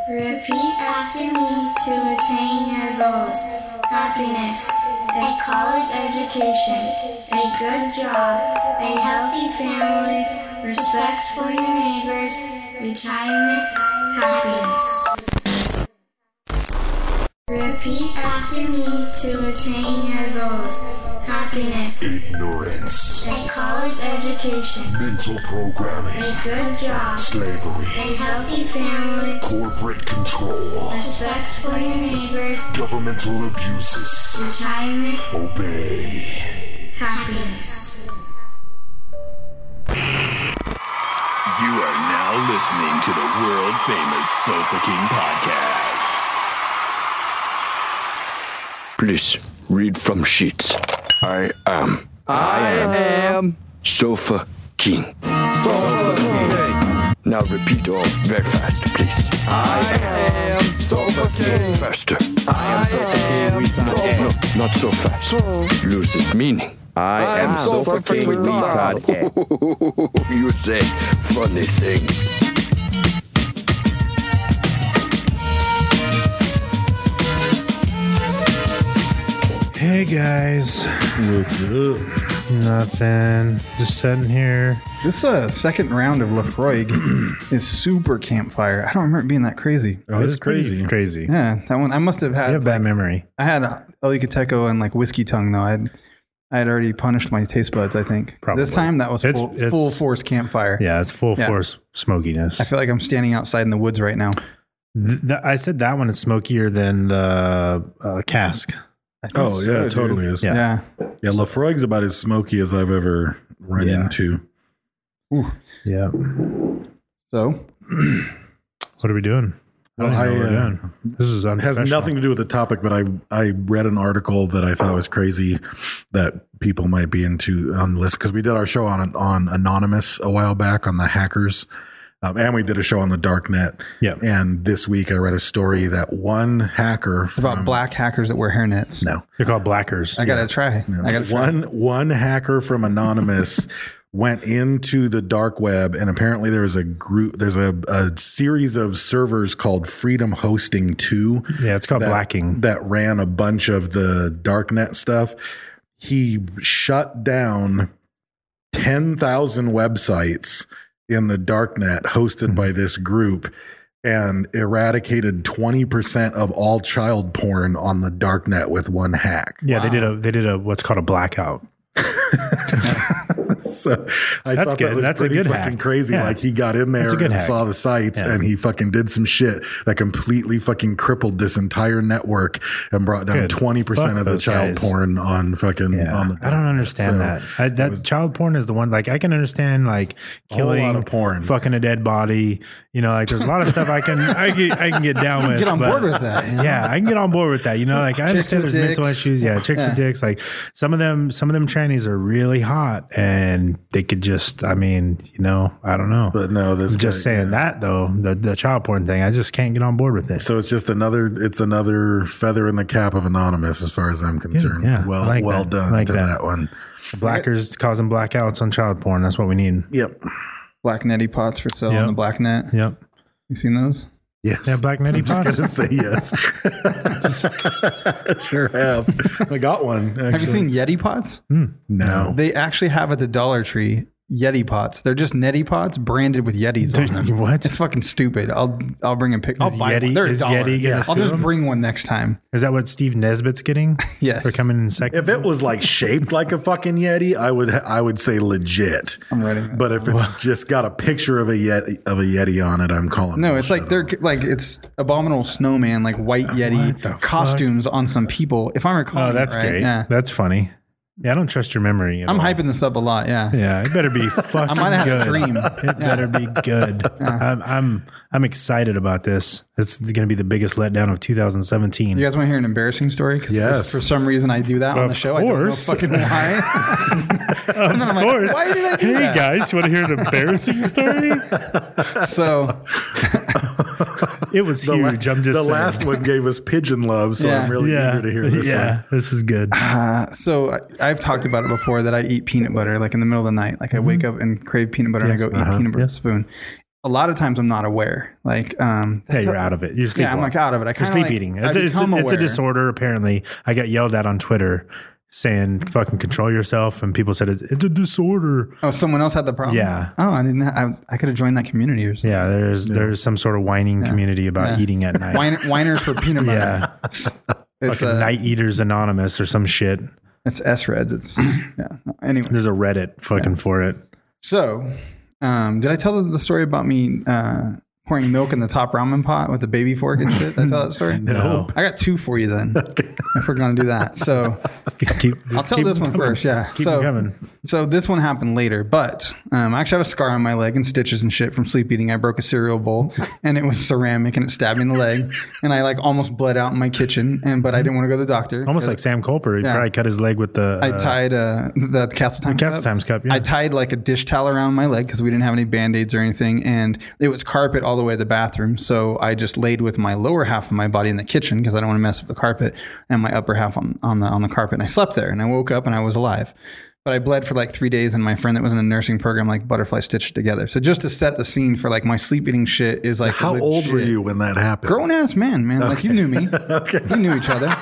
Repeat after me to attain your goals. Happiness, a college education, a good job, a healthy family, respect for your neighbors, retirement, happiness. Repeat after me to attain your goals. Happiness. Ignorance. A college education. Mental programming. A good job. Slavery. A healthy family. Corporate control. Respect for your neighbors. Governmental abuses. Retirement. Obey. Happiness. You are now listening to the world famous Sofa King podcast. Please read from sheets. I am Sofa King. Sofa King. Now repeat all very fast, please. I am Sofa King. Faster. I am Sofa King. No, not so fast. Loses meaning. I am Sofa King with Todd. You say funny things. Hey guys, What's up? nothing. Just sitting here. This second round of Lafroig is super campfire. I don't remember it being that crazy. Oh, it's pretty crazy. Crazy. Yeah, that one I must have You had. have bad memory. I had El Yucateco and like whiskey tongue though. I had already punished my taste buds. I think Probably. this time that was It's- full force campfire. Yeah, it's full Yeah. force smokiness. I feel like I'm standing outside in the woods right now. I said that one is smokier than the cask. I think Oh, so, yeah, it dude. totally is. Yeah. Yeah, Lafroig's about as smoky as I've ever run Yeah. into. Yeah. So What are we doing? Well, don't even know what we're I, doing. This is It has unprofessional. nothing to do with the topic, but I read an article that I thought was crazy that people might be into on the list because we did our show on Anonymous a while back on the hackers. And we did a show on the dark net. Yeah. And this week I read a story that one hacker about from, black hackers that wear hairnets. No. They're called blackers. I gotta try. I gotta try. One hacker from Anonymous went into the dark web, and apparently there's a series of servers called Freedom Hosting 2. Yeah, it's called blacking. That ran a bunch of the darknet stuff. He shut down 10,000 websites in the darknet hosted by this group and eradicated 20% of all child porn on the darknet with one hack. Yeah, they did a what's called a blackout. So I That's thought good. that was That's a pretty good fucking hack. crazy. Yeah. Like he got in there That's a good and hack. saw the sites Yeah. and he fucking did some shit that completely fucking crippled this entire network and brought down Good. 20% Fuck of the those child guys. porn on fucking. Yeah, On the I don't understand So that. That child porn is the one. Like I can understand like whole lot killing, of porn. fucking a dead body. You know, like there's a lot of stuff I can get down with. Get on but- board with that. you know? Yeah, I can get on board with that. You know, like I Chicks understand with there's mental dicks. issues. Yeah, chicks with dicks. Like some of them trannies are really hot, and they could just. I mean, you know, I don't know. But no, this I'm just guy- saying that though. The child porn thing, I just can't get on board with it. So it's just another feather in the cap of Anonymous as far as I'm concerned. Yeah, well, I like well that. done I like to that. that one. Blackers causing blackouts on child porn. That's what we need. Yep. Black neti pots for sale Yep. on the black net. Yep. You seen those? Yes. Yeah, black neti I'm just pots. gonna say yes. Sure have. I got one. Actually. Have you seen Yeti pots? No. They actually have at the Dollar Tree Yeti pots. They're just neti pots branded with Yetis on them. What? It's fucking stupid. I'll bring a pic. I'll Is buy Yeti- one. They're is $1. Yeti gonna I'll sue just them? bring one next time. Is that what Steve Nesbitt's getting? Yes. For coming in second? If it was like shaped like a fucking Yeti, I would say legit. I'm writing that. But if it's just got a picture of a Yeti on it, I'm calling. No, it's like bullshit. they're like it's abominable snowman, like white What the Yeti fuck? costumes on some people. If I'm recalling, Oh, that's it right. great. Yeah, That's funny. Yeah, I don't trust your memory. At I'm all. hyping this up a lot. Yeah, Yeah, it better be fucking I might have had good. a dream. It better be good. I'm excited about this. It's going to be the biggest letdown of 2017. You guys want to hear an embarrassing story? 'Cause Yes. For some reason, I do that on Of the show. I don't know course. fucking why. And then I'm like, course. why did I do Hey that? guys, you want to hear an embarrassing story? So It was huge. I'm just the saying. last one gave us pigeon love, so Yeah. I'm really eager to hear this yeah, one. this is good. I've talked about it before that I eat peanut butter like in the middle of the night. Like I wake up and crave peanut butter and I go eat peanut butter with a spoon. a lot of times I'm not aware. Like, Yeah, you're out of it. You're sleep. I'm like out of it. I You're kind of sleep like, eating. I It's become a aware. disorder. Apparently, I got yelled at on Twitter saying "fucking control yourself," and people said it's a disorder. Oh, someone else had the problem. Yeah. Oh, I didn't. I could have joined that community or something. Yeah, there's some sort of whining community about Yeah. eating at night. Whiners for peanut butter. Yeah. It's Fucking Night Eaters Anonymous or some shit. It's S-Reds. It's yeah. Anyway, There's a Reddit fucking for it. so did I tell the story about me pouring milk in the top ramen pot with the baby fork and shit? Did I tell that story? No. I got 2 for you then. If we're gonna do that, so I'll tell this one first. Yeah. Keep so, them coming. So this one happened later, but I actually have a scar on my leg and stitches and shit from sleep eating. I broke a cereal bowl and it was ceramic and it stabbed me in the leg, and I like almost bled out in my kitchen. But I didn't want to go to the doctor. Almost like Sam Colper. He Yeah. probably cut his leg with the. I tied the Castle Times Castle Times cup, yeah. I tied like a dish towel around my leg because we didn't have any Band-Aids or anything, and it was carpet all the way to the bathroom. So I just laid with my lower half of my body in the kitchen because I don't want to mess with the carpet, and my upper half on the carpet. And I slept there, and I woke up and I was alive. But I bled for like 3 days, and my friend that was in the nursing program like butterfly stitched it together. So just to set the scene for like my sleep eating shit is like How old were you when that happened? Grown ass man. Like you knew me. Okay. We knew each other.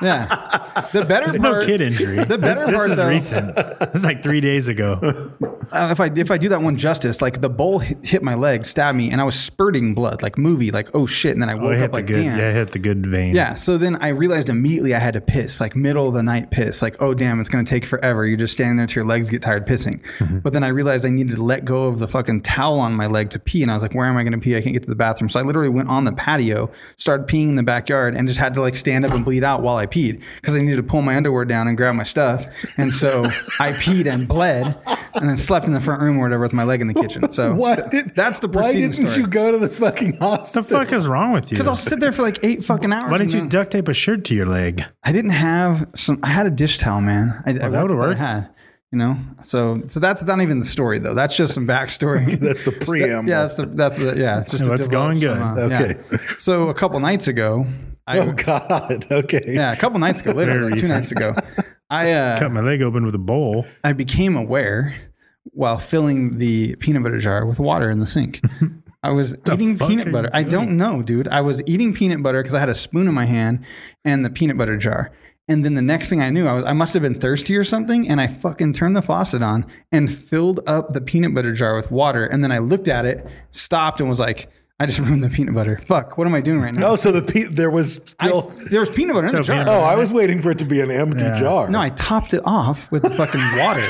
Yeah. The better There's part. no kid injury. The better this part is though. recent. This is like 3 days ago. If I do that one justice, like the bowl hit my leg, stabbed me, and I was spurting blood, like movie, like oh shit, and then I woke hit up the like good. damn. Yeah, hit the good vein. Yeah, so then I realized immediately I had to piss, like middle of the night piss, like oh damn, it's gonna take forever. You're just standing there till your legs get tired pissing. Mm-hmm. But then I realized I needed to let go of the fucking towel on my leg to pee, and I was like, where am I gonna pee? I can't get to the bathroom. So I literally went on the patio, started peeing in the backyard, and just had to like stand up and bleed out while I peed because I needed to pull my underwear down and grab my stuff. And so I peed and bled, and then slept in the front room or whatever with my leg in the kitchen. So that's the Why preceding didn't story. you go to the fucking What hospital? the fuck is wrong with you? Because I'll sit there for like 8 fucking hours. Why didn't and you then- duct tape a shirt to your leg? I didn't have some. I had a dish towel, man. I that that's would've what I worked. had, you know. So that's not even the story though. That's just some backstory. That's the preamble. yeah, it's just to What's develop going good? Okay. yeah. So a couple nights ago, Oh God. Okay. yeah, a couple nights ago, literally Very 2 nights ago, I Cut my leg open with a bowl. I became aware while filling the peanut butter jar with water in the sink. I was eating fuck peanut are butter. you I don't know, dude. I was eating peanut butter because I had a spoon in my hand and the peanut butter jar. And then the next thing I knew, I must have been thirsty or something. And I fucking turned the faucet on and filled up the peanut butter jar with water. And then I looked at it, stopped, and was like, I just ruined the peanut butter. Fuck, what am I doing right now? Oh, so there was still. There was peanut butter in the Still jar. peanut Oh, I was waiting for it to be an empty jar. No, I topped it off with the fucking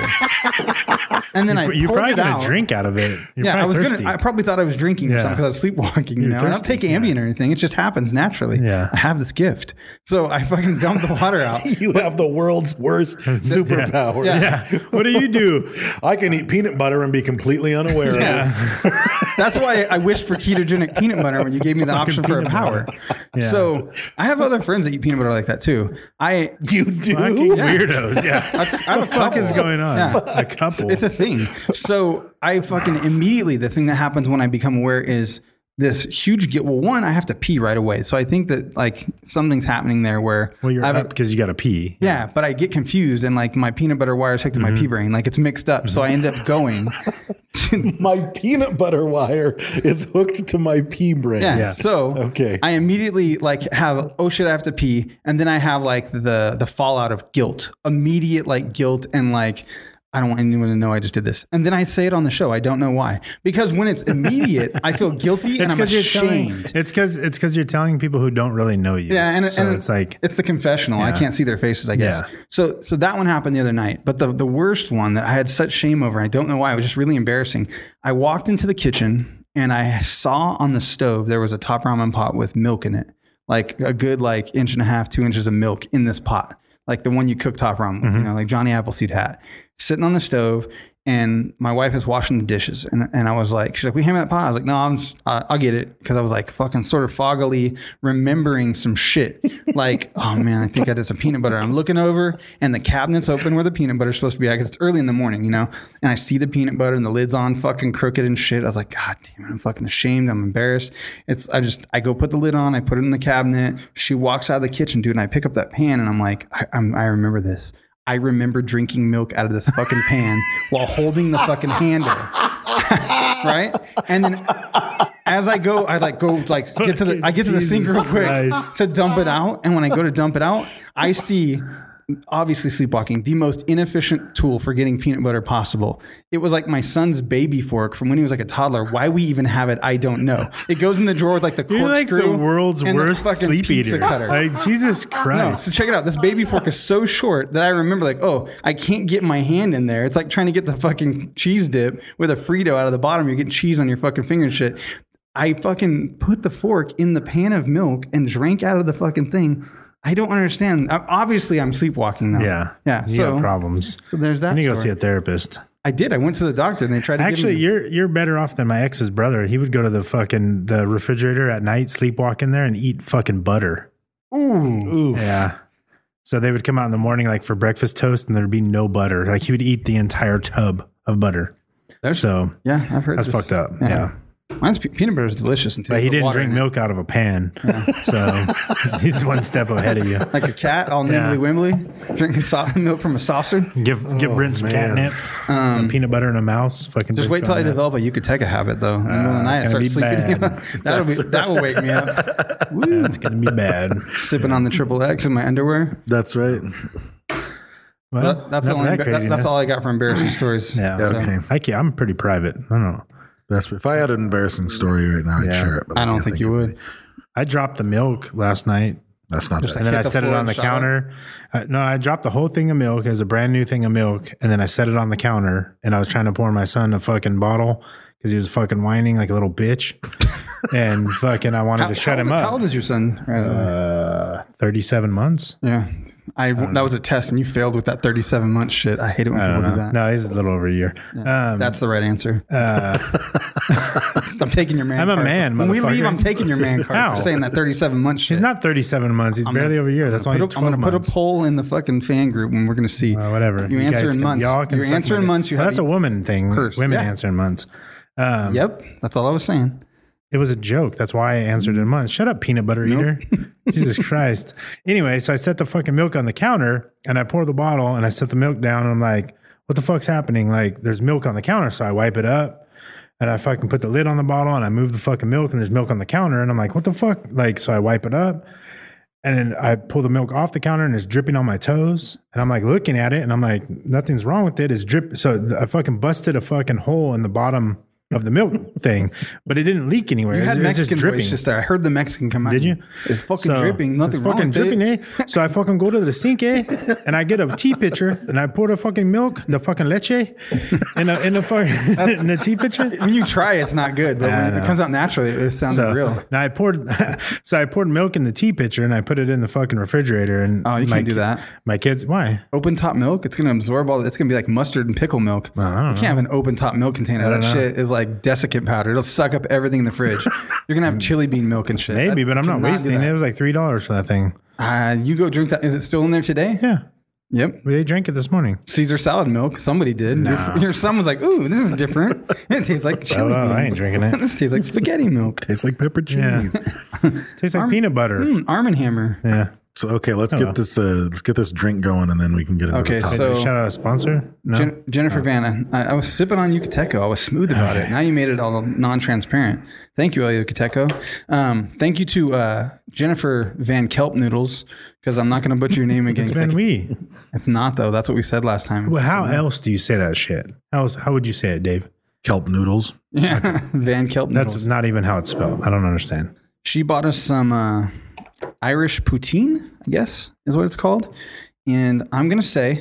water. And then I You're poured probably it gonna out. drink out of it. You're Yeah, I was probably thirsty. I probably thought I was drinking or Yeah. something because I was sleepwalking. You know, I don't thirsty, take Ambien or anything. It just happens naturally. Yeah. I have this gift, so I fucking dumped the water out. You have the world's worst superpower. Yeah. What do you do? I can eat peanut butter and be completely unaware of it. That's why I wished for ketogenic peanut butter when you gave me the fucking option for a peanut power. butter. Yeah. So I have other friends that eat peanut butter like that too. You do? Fucking weirdos. Yeah. I have a What the fuck is couple. going on? Yeah. A couple. It's a thing. So I fucking immediately, the thing that happens when I become aware is this huge guilt. Well, one, I have to pee right away. So I think that like something's happening there where well, you're I have up because you got to pee. yeah, but I get confused and like my peanut butter wire is hooked to my pea brain. Like it's mixed up. So I end up going to, My peanut butter wire is hooked to my pea brain. yeah. So Okay. I immediately like have, oh shit, I have to pee. And then I have like the fallout of guilt, immediate like guilt and like, I don't want anyone to know I just did this. And then I say it on the show. I don't know why. Because when it's immediate, I feel guilty and It's I'm because you're telling. ashamed. It's because you're telling people who don't really know you. Yeah, and it's like it's the confessional. I Yeah. can't see their faces, I guess. Yeah. So that one happened the other night. But the worst one that I had such shame over, I don't know why, it was just really embarrassing. I walked into the kitchen and I saw on the stove there was a top ramen pot with milk in it, like a good like 1.5 inches, 2 inches of milk in this pot, like the one you cook top ramen with, you know, like Johnny Appleseed had, sitting on the stove. And my wife is washing the dishes, and I was like, she's like, "We hand me that pot." I was like, "No, I'll get it," because I was like fucking sort of foggily remembering some shit. Like, oh man, I think I did some peanut butter. I'm looking over, and the cabinet's open where the peanut butter's supposed to be at because it's early in the morning, you know. And I see the peanut butter, and the lid's on, fucking crooked and shit. I was like, God damn it, I'm fucking ashamed. I'm embarrassed. I go put the lid on, I put it in the cabinet. She walks out of the kitchen, dude, and I pick up that pan, and I'm like, I remember this. I remember drinking milk out of this fucking pan while holding the fucking handle. right? And then as I go, I get to the sink real quick Christ. to dump it out. And when I go to dump it out, I see, obviously sleepwalking, the most inefficient tool for getting peanut butter possible. It was like my son's baby fork from when he was like a toddler. Why we even have it, I don't know. It goes in the drawer with like the corkscrew. You're like the world's and the worst fucking sleep pizza eater. cutter. Like, Jesus No, Christ. so check it out. This baby fork is so short that I remember like, oh, I can't get my hand in there. It's like trying to get the fucking cheese dip with a Frito out of the bottom. You're getting cheese on your fucking finger and shit. I fucking put the fork in the pan of milk and drank out of the fucking thing. I don't understand. Obviously, I'm sleepwalking now. Yeah. Yeah. You got problems. So there's that. You need to go story. see a therapist. I did. I went to the doctor and they tried to Actually, give me... you're better off than my ex's brother. He would go to the refrigerator at night, sleepwalk in there, and eat fucking butter. Ooh. Yeah. So they would come out in the morning like for breakfast toast, and there'd be no butter. Like he would eat the entire tub of butter. So Yeah, I've heard that's this. fucked up. Yeah. Mine's peanut butter is delicious until But you he put didn't water drink in it. milk out of a pan. So he's one step ahead of you. Like a cat, all Yeah. nimbly wimbly, drinking milk from a saucer. Give Brent some man. catnip, peanut butter and a mouse. Fucking Just Brent's wait till I going nuts. develop a Yucateca habit, though. In the middle of the night, I it's start gonna be sleeping. bad. That will wake me up. Woo. That's gonna be bad. Sipping on the triple X in my underwear. That's right. Well, That's enough of that that's craziness. all I got for embarrassing stories. Yeah. Okay. I'm pretty private. I don't know. That's if I had an embarrassing story right now, I'd Yeah. share it. But I don't can't think you of would. it. I dropped the milk last night. That's not Just that. And then hit I the set it floor on and the shot it? counter. No, I dropped the whole thing of milk as a brand new thing of milk. And then I set it on the counter and I was trying to pour my son a fucking bottle because he was fucking whining like a little bitch. And fucking, I wanted to shut him up. How old is your son? 37 months. Yeah. That was a test and you failed with that 37 month shit. I hate it when I people don't do know. that. No, he's a little over a year. That's the right answer. I'm taking your man I'm a card. man, When we leave, motherfucker. I'm taking your man card How? for saying that 37 month shit. He's not 37 months. He's barely over a year. That's only 12 I'm going to put months. a poll in the fucking fan group and we're going to see. Whatever. You guys answer in can- months. y'all can Your suck answer my in dick. months. You Well, have that's a woman thing. Curse. Women Yeah. answer in months. Yep. That's all I was saying. It was a joke. That's why I answered in months. Shut up, peanut butter eater. Jesus Christ. Anyway, so I set the fucking milk on the counter and I pour the bottle and I set the milk down and I'm like, what the fuck's happening? Like, there's milk on the counter. So I wipe it up and I fucking put the lid on the bottle and I move the fucking milk and there's milk on the counter. And I'm like, what the fuck? Like, so I wipe it up and then I pull the milk off the counter and it's dripping on my toes. And I'm like looking at it and I'm like, nothing's wrong with it. It's drip. So I fucking busted a fucking hole in the bottom of the milk thing, but it didn't leak anywhere. You It was had just Mexican dripping. voice just there. I heard the Mexican come out. Did you? It's fucking dripping. Nothing it's wrong fucking with dripping, it. So I fucking go to the sink, and I get a tea pitcher, and I pour the fucking milk, the fucking leche, in the fucking in the tea pitcher. When you try, it's not good, but when it comes out naturally, it sounds So real. now I poured milk in the tea pitcher, and I put it in the fucking refrigerator. And Oh, you can't do that. My kids, why? Open top milk, it's going to absorb all. It's going to be like mustard and pickle milk. I don't You can't have an open top milk container. That know. shit is like desiccant powder. It'll suck up everything in the fridge. You're going to have chili bean milk and shit. Maybe, That but I'm not cannot do wasting it. that. It was like $3 for that thing. You go drink that. Is it still in there today? Yeah, Yep. they drank it this morning. Caesar salad milk. Somebody did. Your son was like, "Ooh, this is different. It tastes like chili Oh, beans. I ain't drinking it. This tastes like spaghetti milk." Tastes like pepper Yeah. cheese. Tastes like peanut butter. Arm and Hammer. Yeah. So okay, let's get this drink going, and then we can get into Okay, the topic. so- Shout out a sponsor. No. Jennifer Vanna. I was sipping on Yucateco. I was smooth about it. Now you made it all non-transparent. Thank you, El Yucateco. Thank you to Jennifer Van Kelp Noodles, because I'm not going to butcher your name again. It's been we. It's not, though. That's what we said last time. Well, how else do you say that shit? How would you say it, Dave? Kelp noodles. Yeah, Van Kelp Noodles. That's not even how it's spelled. I don't understand. She bought us some Irish poutine, I guess is what it's called. And I'm going to say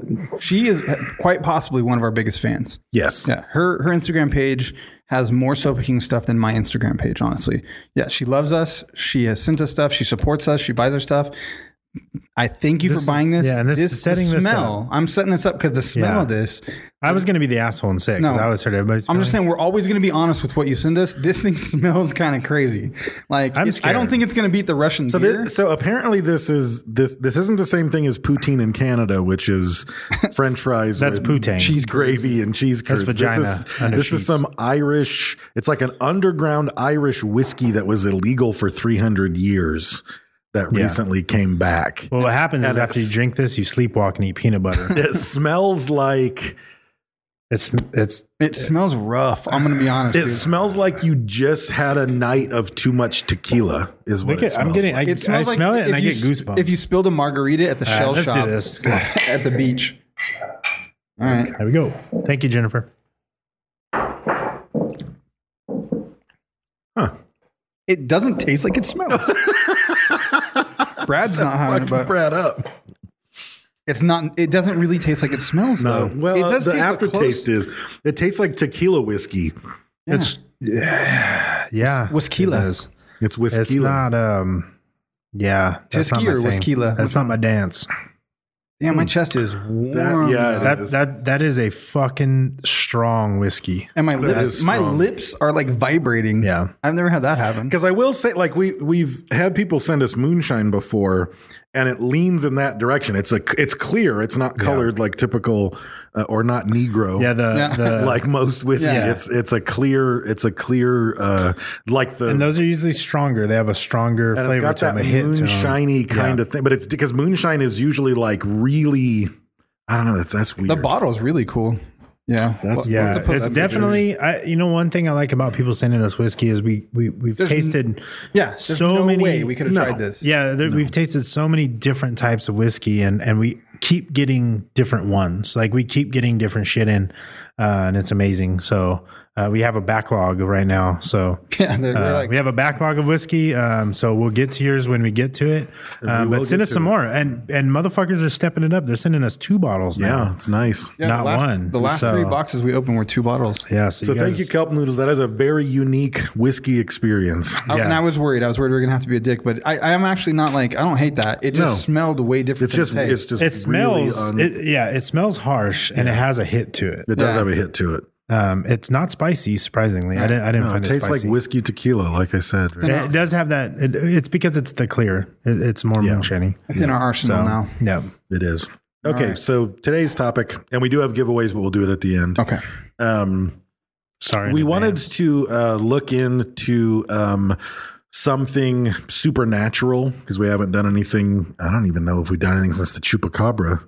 she is quite possibly one of our biggest fans. Yes. Yeah, her Instagram page has more Sofa King stuff than my Instagram page, honestly. Yeah, she loves us. She has sent us stuff. She supports us. She buys our stuff. I thank you This for buying is- this. yeah, and this is setting the this smell. up. I'm setting this up because the smell Yeah. of this. I was going to be the asshole and say because No. I always heard everybody's. I'm just saying feelings. we're always going to be honest with what you send us. This thing smells kind of crazy. Like I'm I scared. don't think it's going to beat the Russian So, beer. so apparently this isn't the same thing as poutine in Canada, which is French fries. That's with poutine. cheese gravy and cheese curds. vagina under This cheese. is some Irish. It's like an underground Irish whiskey that was illegal for 300 years that Yeah. recently came back. Well, what happens is And after you it's- drink this, you sleepwalk and eat peanut butter. It smells like It smells rough. I'm gonna be honest. It dude. smells like you just had a night of too much tequila. Is what it smells I'm getting. like. I Smells like smell it and if I you get goosebumps. If you spilled a margarita at the shell let's shop do this. at the beach. All right. There we go. Thank you, Jennifer. It doesn't taste like it smells. Brad's not having it, Fuck but Brad up. it's not. It doesn't really taste like it smells though. Well, it does the taste aftertaste close. is it tastes like tequila whiskey. Yeah. Whiskeyla. it is. It's whiskey. It's not. Yeah, that's not Teskey my or thing. Whiskeyla? That's not my dance. Damn, my chest is warm. It is. That is a fucking strong whiskey. and my is lips, my strong. lips are like vibrating. Yeah. I've never had that happen. Because I will say, like we've had people send us moonshine before, and it leans in that direction. It's clear. It's not colored like typical or not Negro. Yeah, the like most whiskey. Yeah. It's a clear like the. and those are usually stronger. They have a stronger and it's flavor got to them, that a hit to them. moonshiny kind Yeah. of thing, but it's because moonshine is usually like really. I don't know. That's weird. The bottle is really cool. Yeah, Yeah, The- it's definitely. One thing I like about people sending us whiskey is we've tasted. Yeah, there's so no many. way we could have tried this. Yeah, we've tasted so many different types of whiskey, and we keep getting different ones. Like we keep getting different shit in, and it's amazing. So we have a backlog right now. So Yeah, we're like, we have a backlog of whiskey. So we'll get to yours when we get to it. will But send get us to some it. more. And motherfuckers are stepping it up. They're sending us 2 bottles now. Yeah, it's nice. yeah, not the last, one. The last So- 3 boxes we opened were 2 bottles. Yeah. So thank you, Kelp Noodles. That is a very unique whiskey experience. And I was worried. We were going to have to be a dick, but I am actually not like, I don't hate that. It just No. smelled way different. It's than just it tastes. it's just It smells. really It smells harsh, and it has a hit to it. it does Yeah. have a hit to it. It's not spicy, surprisingly. I didn't No, find it it tastes spicy. like whiskey tequila, like I said. right? It does have that. It's because it's the clear. It's more moonshiny. It's in our arsenal now. Yeah. It is. Okay, right. so today's topic, and we do have giveaways, but we'll do it at the end. Okay. Sorry. We in wanted advance. to look into something supernatural because we haven't done anything. I don't even know if we've done anything since the Chupacabra.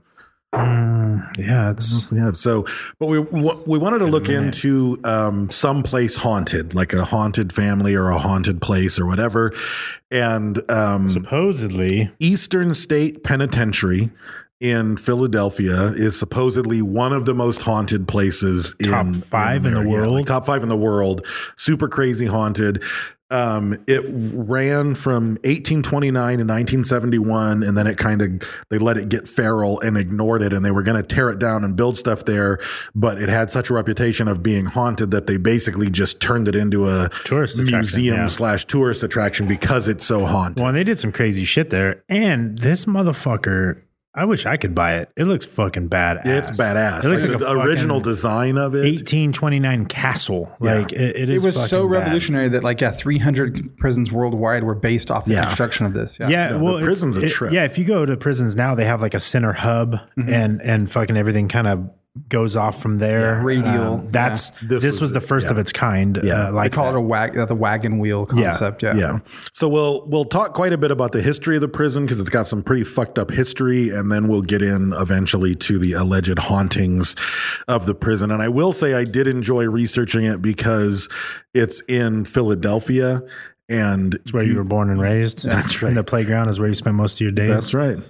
Yeah, it's. We have. So, but we wanted to look into some place haunted, like a haunted family or a haunted place or whatever. And Supposedly, Eastern State Penitentiary in Philadelphia is supposedly one of the most haunted places Top 5 in the America. Yeah, world? like top 5 in the world. Super crazy haunted. It ran from 1829 to 1971, and then they let it get feral and ignored it, and they were going to tear it down and build stuff there, but it had such a reputation of being haunted that they basically just turned it into a Tourist attraction, museum yeah. / tourist attraction because it's so haunted. well, and they did some crazy shit there. And this motherfucker, I wish I could buy it. It looks fucking badass. Yeah, it's badass. It looks Like like the a original fucking design of it. 1829 castle. Yeah. Like it It is. was fucking so bad. revolutionary that 300 prisons worldwide were based off the Yeah. construction of this. Yeah, No, well, the prison's a it's- trip. Yeah, if you go to prisons now, they have like a center hub, and fucking everything kind of goes off from there. Yeah, radial, That's yeah. this was the first of its kind. Yeah. They like call that. it the wagon wheel concept. Yeah. Yeah. So we'll talk quite a bit about the history of the prison because it's got some pretty fucked up history, and then we'll get in eventually to the alleged hauntings of the prison. And I will say I did enjoy researching it because it's in Philadelphia, and It's where you were born and raised. That's right. And the playground is where you spend most of your days. That's right.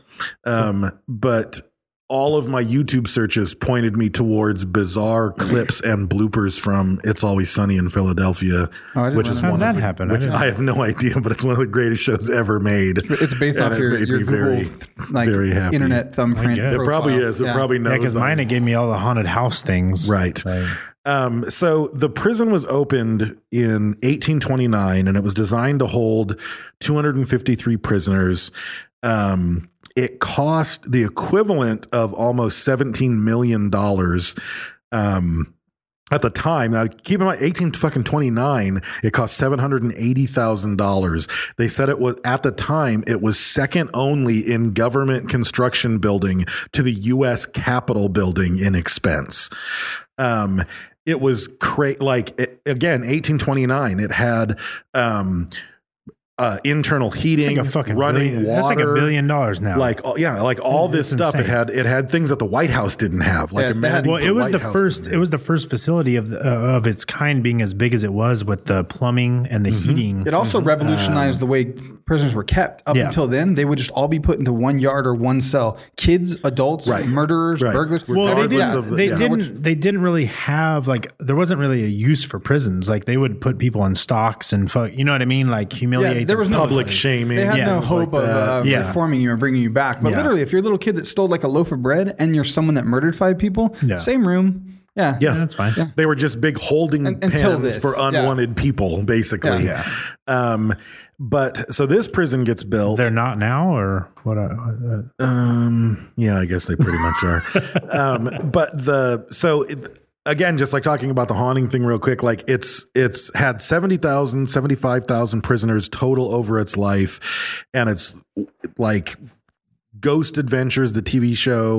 But all of my YouTube searches pointed me towards bizarre clips and bloopers from It's Always Sunny in Philadelphia, Oh, I didn't which know is that. How'd one that of the, happen? I which didn't- I have no idea, but it's one of the greatest shows ever made. It's based And off it your made me Google very, very happy. internet thumbprint. guess. It probably profile. is. It Yeah. probably knows. Yeah, because that. mine, it gave me all the haunted house things. Right. Like, So the prison was opened in 1829, and it was designed to hold 253 prisoners. It cost the equivalent of almost $17 million at the time. Now, keep in mind, 1829, it cost $780,000. They said it was, at the time, it was second only in government construction building to the U.S. Capitol building in expense. It was again, 1829, it had, internal heating, Like a fucking running billion, water. that's like $1 billion now. Like all this That's stuff. insane. It had things that the White House didn't have. Like Yeah, amenities well, the it was White the House first. didn't It was the first facility of its kind, being as big as it was, with the plumbing and the heating. It also revolutionized the way prisoners were kept. Up Yeah. until then, they would just all be put into one yard or one cell. Kids, adults, Right. murderers, Right. burglars. Well, they regardless didn't. of the- They yeah. didn't. They didn't really have like. There wasn't really a use for prisons. Like they would put people in stocks and fuck. You know what I mean? Like humiliate. Yeah, there was them no public publicly. shaming. They had Yeah, no things hope like that. of Yeah. reforming you and bringing you back. But Yeah. literally, if you're a little kid that stole like a loaf of bread and you're someone that murdered 5 people, Yeah. same room. Yeah. Yeah. That's fine. Yeah. They were just big holding Until pens this, for yeah. unwanted people, basically. Yeah. But so this prison gets built. They're not now, or what? Yeah, I guess they pretty much are. Again, just like talking about the haunting thing real quick, like it's had 70,000, 75,000 prisoners total over its life. And it's like Ghost Adventures, the TV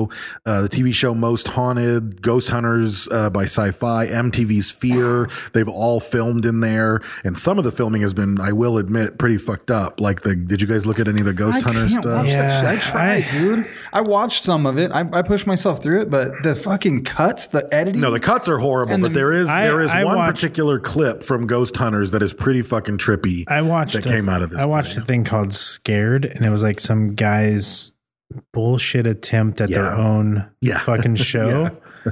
show Most Haunted, Ghost Hunters by Sci-Fi, MTV's Fear. They've all filmed in there. And some of the filming has been, I will admit, pretty fucked up. Like did you guys look at any of the Ghost Hunter can't stuff? watch that Yeah, shit. I tried, dude. I watched some of it. I pushed myself through it, but the fucking cuts, the editing. No, the cuts are horrible, And but the- there is I one watched- particular clip from Ghost Hunters that is pretty fucking trippy. I watched. that came out of this. I watched a thing called Scared, and it was like some guy's bullshit attempt at their Yeah. own Yeah. fucking show.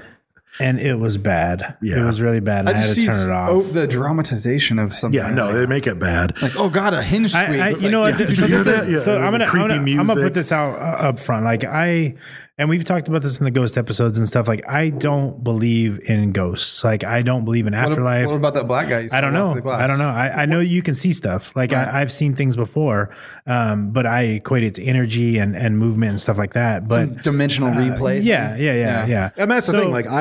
And it was bad. Yeah. It was really bad. And I, had to see turn it off. the dramatization of something. Yeah, no, they make it bad. like, oh god, a hinge squeak. It's you know like, what? did So, you hear this is- that? Yeah, so I'm the gonna creepy music. put this out up front. Like and we've talked about this in the ghost episodes and stuff. Like I don't believe in ghosts. Like I don't believe in afterlife. What about that black guy? you I don't saw know. off the glass? I don't know. I know you can see stuff. Like I've seen things before, but I equate it to energy and movement and stuff like that. But Some dimensional replay. Yeah. And that's the So- thing. Like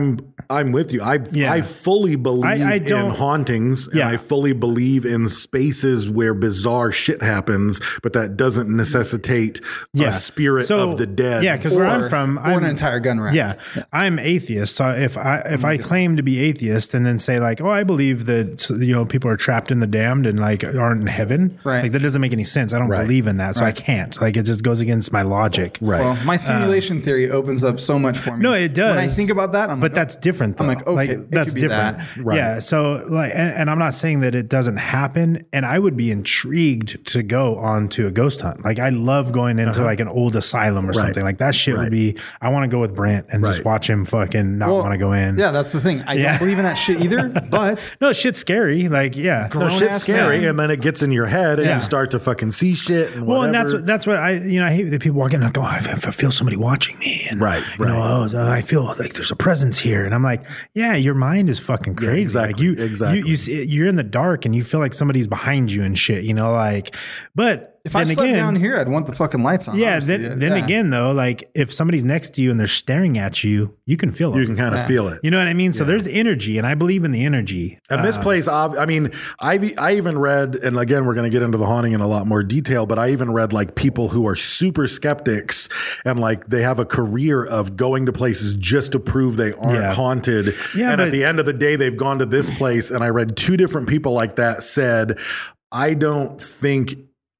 I'm with you. I fully believe I in don't- hauntings, and Yeah. I fully believe in spaces where bizarre shit happens, but that doesn't necessitate a spirit So- of the dead. Yeah, because where I'm from, or an entire gun rack. Yeah, I'm atheist. So if I claim to be atheist and then say like, oh, I believe that people are trapped in the damned and like aren't in heaven, Right. Like that doesn't make any sense. I don't Right. believe in that, so I Right. can't. Like it just goes against my logic. Right. Well, my simulation theory opens up so much for me. No, it does. When I think about that, I'm but like, that's different. Though. I'm like, okay, it that's could be different. that. Right. Yeah. So like, and I'm not saying that it doesn't happen. And I would be intrigued to go on to a ghost hunt. Like I love going into like an old asylum or something like that. Shit Right. would be. I want to go with Brent and just Right. watch him fucking not well, want to go in. Yeah, that's the thing. I Yeah. don't believe in that shit either. But No, shit's scary. Like yeah. No, Grown-ass shit's scary, man. and then it gets in your head, and Yeah. you start to fucking see shit. And Well, and whatever. that's what I hate that people walk in and go, I feel somebody watching me, and Right, you know, I feel like there's a presence here, and I'm like, yeah, your mind is fucking crazy. exactly, Like exactly. you see, you're in the dark and you feel like somebody's behind you and shit, you know, like, but if I then slept again, down here, I'd want the fucking lights on. yeah, obviously. then Yeah. again though, like if somebody's next to you and they're staring at you, you can feel it. you can kind of feel it. You know what I mean? So there's energy, and I believe in the energy. And this place, I mean, I even read, and again, we're going to get into the haunting in a lot more detail, but I even read like people who are super skeptics and like they have a career of going to places just to prove they aren't Yeah. haunted. Yeah, and at but- the end of the day, they've gone to this place. And I read 2 different people like that said, I don't think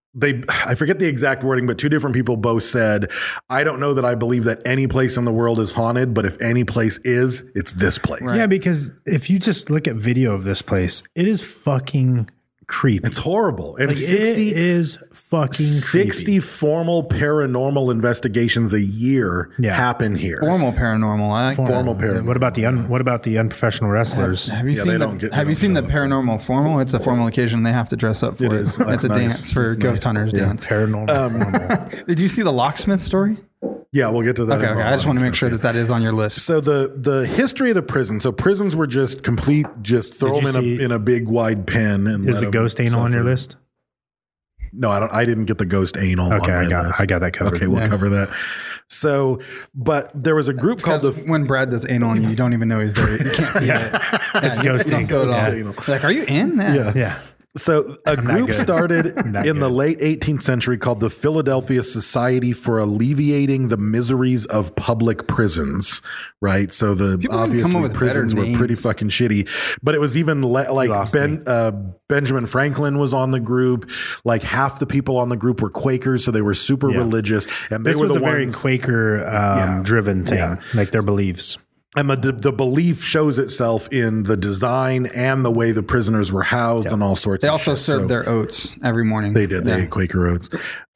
I forget the exact wording, but 2 different people both said, I don't know that I believe that any place in the world is haunted, but if any place is, it's this place. Yeah, because if you just look at video of this place, it is fucking creepy. It's horrible. And Like, 60 it is fucking 60 creepy. formal paranormal investigations a year Yeah. happen here. Formal paranormal. I like Formal that. paranormal. What about the unprofessional wrestlers? Have you Yeah, seen they the, don't get- they Have you don't seen show the up. paranormal formal? It's a formal occasion. They have to dress up for It it. is. It's That's a nice. dance for That's ghost nice. hunters Yeah. dance. Paranormal. Did you see the locksmith story? Yeah, we'll get to that. Okay, in okay. a I just want to make stuff, sure that is on your list. So the history of the prison. So prisons were just complete. Just throw Did you them see- in a big wide pen and Is let the them ghost anal on your suffer. list? No, I don't. I didn't get the ghost anal. Okay, on my I got that covered. Okay, we'll Yeah. cover that. So, but there was a group called Because when Brad does anal on you, you don't even know he's there. You can't feel it. It's ghosting. Don't feel it at all. Yeah. Like, are you in? Yeah. Yeah. So a not group good. started Not in the good. late 18th century called the Philadelphia Society for Alleviating the Miseries of Public Prisons, right? So the People can come up obviously with prisons better were pretty names. fucking shitty, but it was even like lost me. Benjamin Franklin was on the group. Like half the people on the group were Quakers, so they were super Yeah. religious, and they This were was the a very ones. Quaker driven thing, Yeah. like their beliefs. And the belief shows itself in the design and the way the prisoners were housed and all sorts They of also shit. served So- their oats every morning. They did. They Yeah. ate Quaker oats.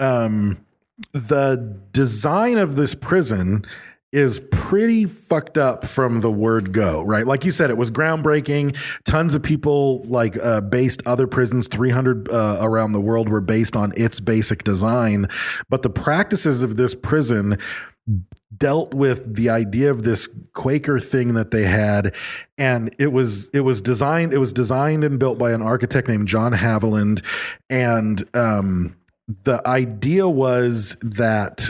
The design of this prison is pretty fucked up from the word go, right? Like you said, it was groundbreaking. Tons of people based other prisons, 300 around the world were based on its basic design. But the practices of this prison dealt with the idea of this Quaker thing that they had, and it was designed and built by an architect named John Haviland, and the idea was that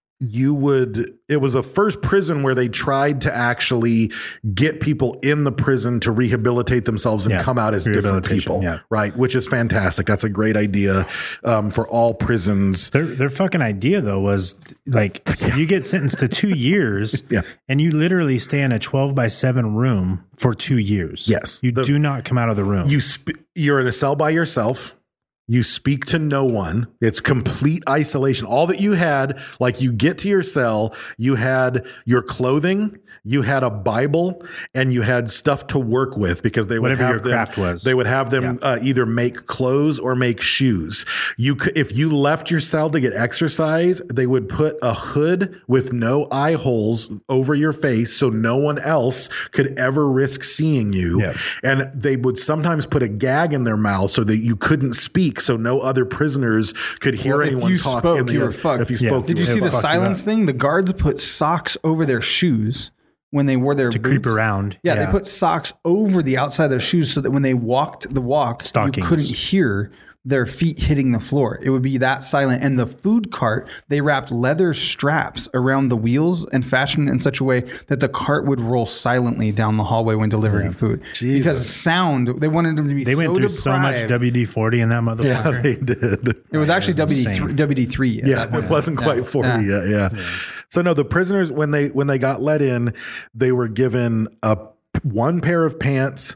it was a first prison where they tried to actually get people in the prison to rehabilitate themselves and Yeah, come out as different rehabilitation, people, yeah. right? Which is fantastic. That's a great idea for all prisons. Their fucking idea though was like you get sentenced to 2 years, Yeah. and you literally stay in a 12-by-7 room for 2 years. Yes. you do not come out of the room. You're in a cell by yourself. You speak to no one. It's complete isolation. All that you had, like you get to your cell, you had your clothing, you had a Bible, and you had stuff to work with because they would Whatever have your them, craft was. They would have them either make clothes or make shoes. If you left your cell to get exercise, they would put a hood with no eye holes over your face so no one else could ever risk seeing you. Yeah. And they would sometimes put a gag in their mouth so that you couldn't speak, so no other prisoners could hear Well, anyone if you talk. spoke, in the you were other- fucked. If you Yeah. spoke, Did you see the fucked you silence up. thing? The guards put socks over their shoes when they wore their To boots. creep around. Yeah, Yeah. they put socks over the outside of their shoes so that when they walked the walk, Stockings. you couldn't hear their feet hitting the floor. It would be that silent. And the food cart, they wrapped leather straps around the wheels and fashioned it in such a way that the cart would roll silently down the hallway when delivering food. Because sound, they wanted them to be They went through so much deprived. WD-40 in that Yeah, motherfucker. they did. It was actually That was insane. WD3. at Yeah, that point. it wasn't quite 40 yet. Yeah. So no, the prisoners when they got let in, they were given one pair of pants,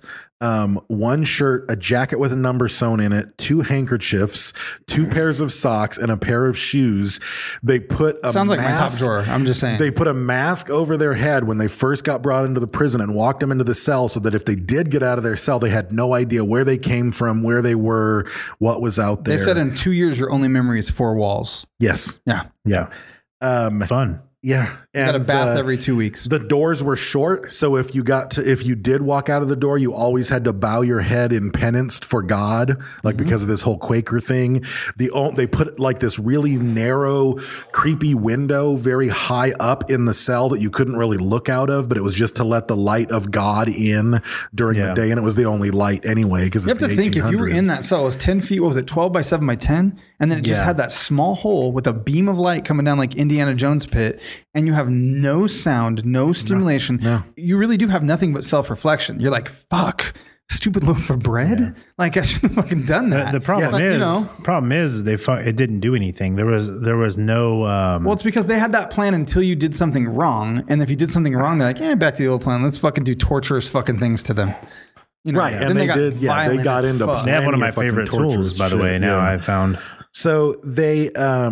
one shirt, a jacket with a number sewn in it, 2 handkerchiefs, 2 pairs of socks, and a pair of shoes. They put a Sounds like my top mask- drawer. I'm just saying. They put a mask over their head when they first got brought into the prison and walked them into the cell so that if they did get out of their cell, they had no idea where they came from, where they were, what was out there. They said in 2 years, your only memory is 4 walls. yes. Yeah. Yeah. Fun. Yeah. You got a And bath the- every 2 weeks. The doors were short, so if you did walk out of the door, you always had to bow your head in penance for God, like because of this whole Quaker thing. They put like this really narrow, creepy window very high up in the cell that you couldn't really look out of, but it was just to let the light of God in during the Yeah. day, and it was the only light anyway because You it's have to the think if you were 1800s. in that cell, it was 10 feet, what was it, 12 by 7 by 10? And then it just Yeah. had that small hole with a beam of light coming down like Indiana Jones pit, and you have no sound, no stimulation. no. You really do have nothing but self-reflection. You're like, fuck, stupid loaf of bread? Like, I should have fucking done that. The problem Like, is, it didn't do anything. There was no. Well, it's because they had that plan until you did something wrong. And if you did something wrong, they're like, back to the old plan. Let's fucking do torturous fucking things to them. You know, Right, then and they did, yeah, they violent got as into fuck. they have one of my plenty of favorite fucking tools, torturous by the way. shit, Now yeah. I found. So they,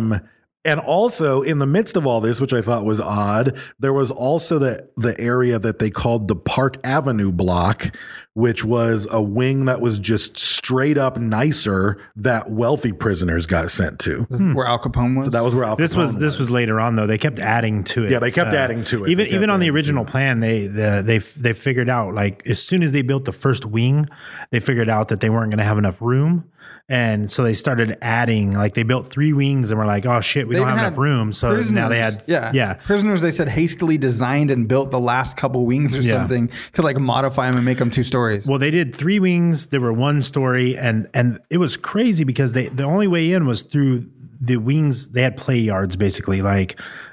and also in the midst of all this, which I thought was odd, there was also the area that they called the Park Avenue block, which was a wing that was just straight up nicer that wealthy prisoners got sent to. This is where Al Capone was. So that was where Al This Capone was later on though. They kept adding to it. Yeah, they kept adding to it. They kept Even on the adding original plan, they figured out like as soon as they built the first wing, they figured out that they weren't going to have enough room. And so they started adding, like they built 3 wings and were like, oh shit, we They don't have even enough had room. So now they had, prisoners. They said hastily designed and built the last couple wings or something to like modify them and make them 2 stories. Well, they did 3 wings. There were 1 story, and it was crazy because the only way in was through the wings. They had play yards basically, like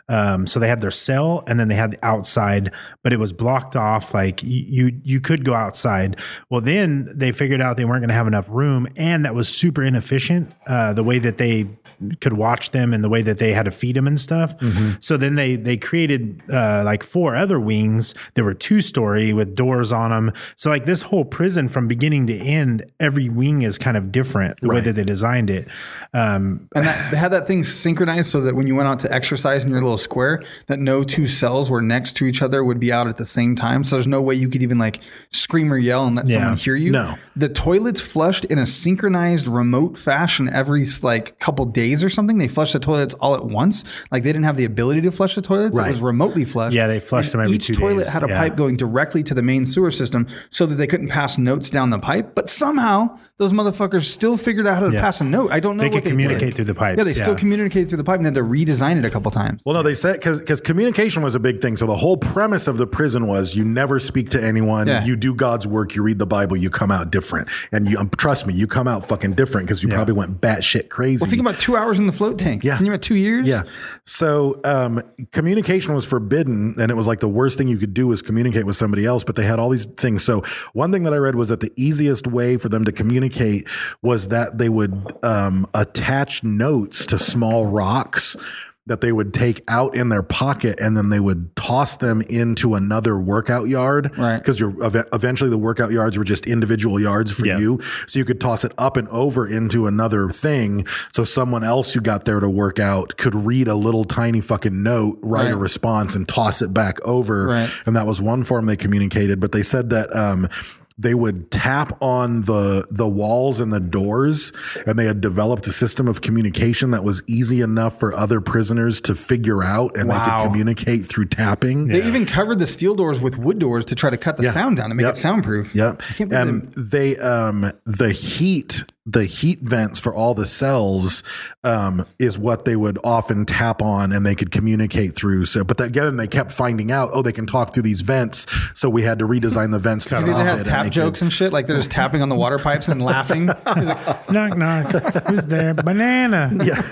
So they had their cell and then they had the outside, but it was blocked off. Like you could go outside. Well, then they figured out they weren't going to have enough room, and that was super inefficient. The way that they could watch them and the way that they had to feed them and stuff. So then they created like 4 other wings. There were 2-story with doors on them. So like this whole prison from beginning to end, every wing is kind of different the way that they designed it. And they had that thing synchronized so that when you went out to exercise in your little square, that no 2 cells were next to each other would be out at the same time. So there's no way you could even like scream or yell and let someone hear you. No. The toilets flushed in a synchronized remote fashion every like couple days or something. They flushed the toilets all at once. Like they didn't have the ability to flush the toilets. Right. It was remotely flushed. Yeah, they flushed them every 2 days. Each toilet had a pipe going directly to the main sewer system so that they couldn't pass notes down the pipe. But somehow those motherfuckers still figured out how to pass a note. I don't know They what could they communicate did. through the pipes. Yeah, they still communicated through the pipe and they had to redesign it a couple times. Well, no, they said because communication was a big thing. So the whole premise of the prison was you never speak to anyone. Yeah. You do God's work. You read the Bible. You come out different. And you trust me, you come out fucking different because you probably went batshit crazy. Well, think about 2 hours in the float tank. Yeah. Can you about 2 years? Yeah. So communication was forbidden, and it was like the worst thing you could do was communicate with somebody else, but they had all these things. So one thing that I read was that the easiest way for them to communicate was that they would attach notes to small rocks that they would take out in their pocket, and then they would toss them into another workout yard. Right. Because eventually the workout yards were just individual yards for you. So you could toss it up and over into another thing. So someone else who got there to work out could read a little tiny fucking note, write a response, and toss it back over. Right. And that was one form they communicated. But they said that, they would tap on the walls and the doors, and they had developed a system of communication that was easy enough for other prisoners to figure out, and they could communicate through tapping. They even covered the steel doors with wood doors to try to cut the sound down to make it soundproof. Yep. And they the heat vents for all the cells is what they would often tap on, and they could communicate through. So, but again, they kept finding out, they can talk through these vents. So we had to redesign the vents to They stop have it. tap jokes and shit. Like they're just tapping on the water pipes and laughing. He's like, knock, knock. Who's there? Banana.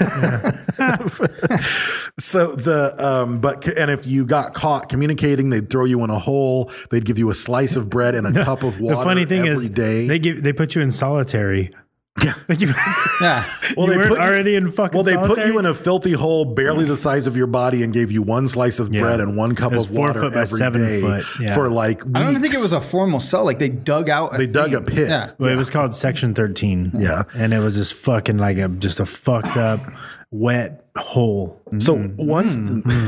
So and if you got caught communicating, they'd throw you in a hole. They'd give you a slice of bread and a cup of water. The funny thing every is, day. they put you in solitary. Yeah. yeah. Well, they weren't already in fucking. Well, they put solitary? you in a filthy hole, barely the size of your body, and gave you one slice of bread and one cup It was of 4 water foot by every 7 day foot. Yeah. for like weeks. I don't even think it was a formal cell. Like they dug out. They dug a pit. Yeah. Well, it was called Section 13. Yeah. And it was just fucking like just a fucked up, wet hole. So once,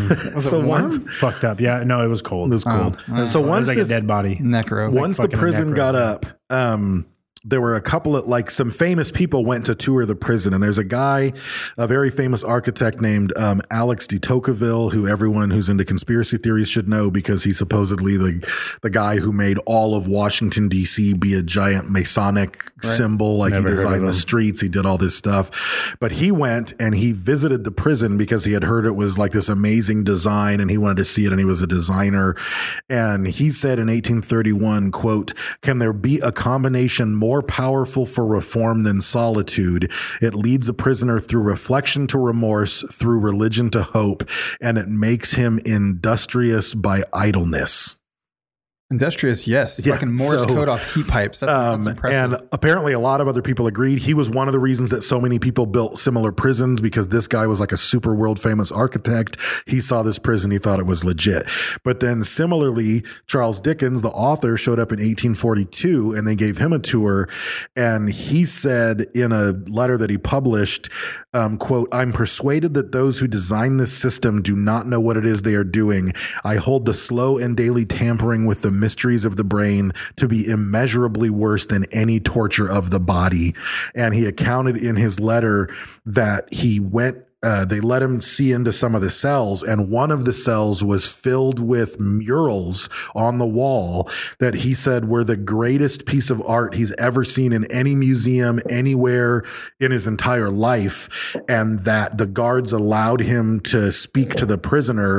Fucked up. Yeah. No, it was cold. it was cold. So It was once like this, a dead body. Necro. once the fucking a prison necro. got up, there were a couple of some famous people went to tour the prison, and there's a guy, a very famous architect named Alex de Tocqueville, who everyone who's into conspiracy theories should know because he's supposedly the guy who made all of Washington D.C. be a giant Masonic symbol. Like Never he heard of designed the him. streets, he did all this stuff. But he went and he visited the prison because he had heard it was like this amazing design, and he wanted to see it, and he was a designer. And he said in 1831, quote, "Can there be a combination more powerful for reform than solitude? It leads a prisoner through reflection to remorse, through religion to hope, and it makes him industrious by idleness." Industrious, yes. Yeah, Fucking Morse so, code off heat pipes. That's impressive. And apparently a lot of other people agreed. He was one of the reasons that so many people built similar prisons, because this guy was like a super world famous architect. He saw this prison. He thought it was legit. But then similarly, Charles Dickens, the author, showed up in 1842 and they gave him a tour. And he said in a letter that he published, quote, "I'm persuaded that those who design this system do not know what it is they are doing. I hold the slow and daily tampering with the mysteries of the brain to be immeasurably worse than any torture of the body." And he accounted in his letter that he went, they let him see into some of the cells, and one of the cells was filled with murals on the wall that he said were the greatest piece of art he's ever seen in any museum anywhere in his entire life, and that the guards allowed him to speak to the prisoner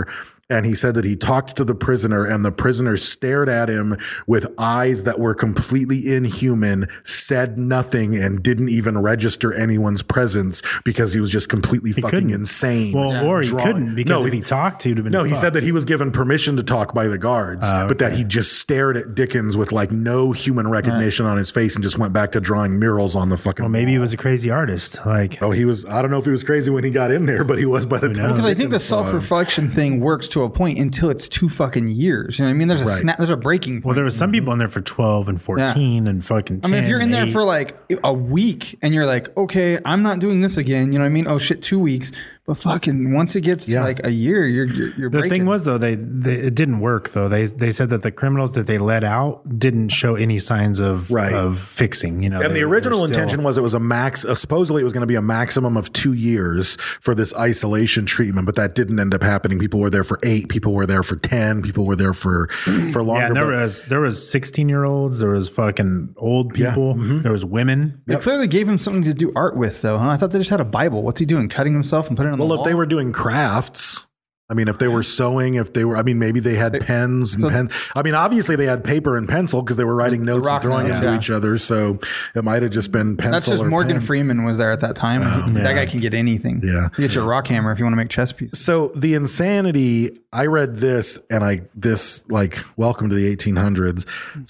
And he said that he talked to the prisoner, and the prisoner stared at him with eyes that were completely inhuman, said nothing, and didn't even register anyone's presence because he was just completely fucking couldn't. insane. Well, or he Drawing- couldn't because if he talked, he'd have been No, he fucked. said that he was given permission to talk by the guards, but that he just stared at Dickens with like no human recognition on his face and just went back to drawing murals on the fucking Well, maybe he wall. was a crazy artist. Like, Oh, he was. I don't know if he was crazy when he got in there, but he was by the time. Because I think the Dickens saw him. self-reflection thing works to a point until it's 2 fucking years. You know what I mean? There's a Right. there's a breaking point. well, there was some people in there for 12 and 14 and fucking 10. I mean, if you're in there 8. for like a week and you're like, okay, I'm not doing this again. You know what I mean? Oh shit, 2 weeks. But fucking once it gets to Yeah. like a year, you're The breaking. thing was though, they it didn't work though. They said that the criminals that they let out didn't show any signs of Right. of fixing. You know, And they the were original still- intention was it was a max. Supposedly, it was going to be a maximum of 2 years for this isolation treatment, but that didn't end up happening. People were there for 8. People were there for 10. People were there for longer. Yeah, and but- there was 16-year-olds. There was fucking old Yeah. people. There was women. They clearly gave him something to do art with, though. Huh? I thought they just had a Bible. What's he doing? Cutting himself and putting it on the Well, wall? if they were doing crafts, I mean, if they were sewing, if they were, I mean, maybe they had pens and pen. I mean, obviously they had paper and pencil because they were writing notes and rock throwing notes, into yeah. each other. So it might have just been pencil. That's just or Morgan pen. Freeman was there at that time. That guy can get anything. Yeah. You get your rock hammer if you want to make chess pieces. So the insanity, I read this and welcome to the 1800s.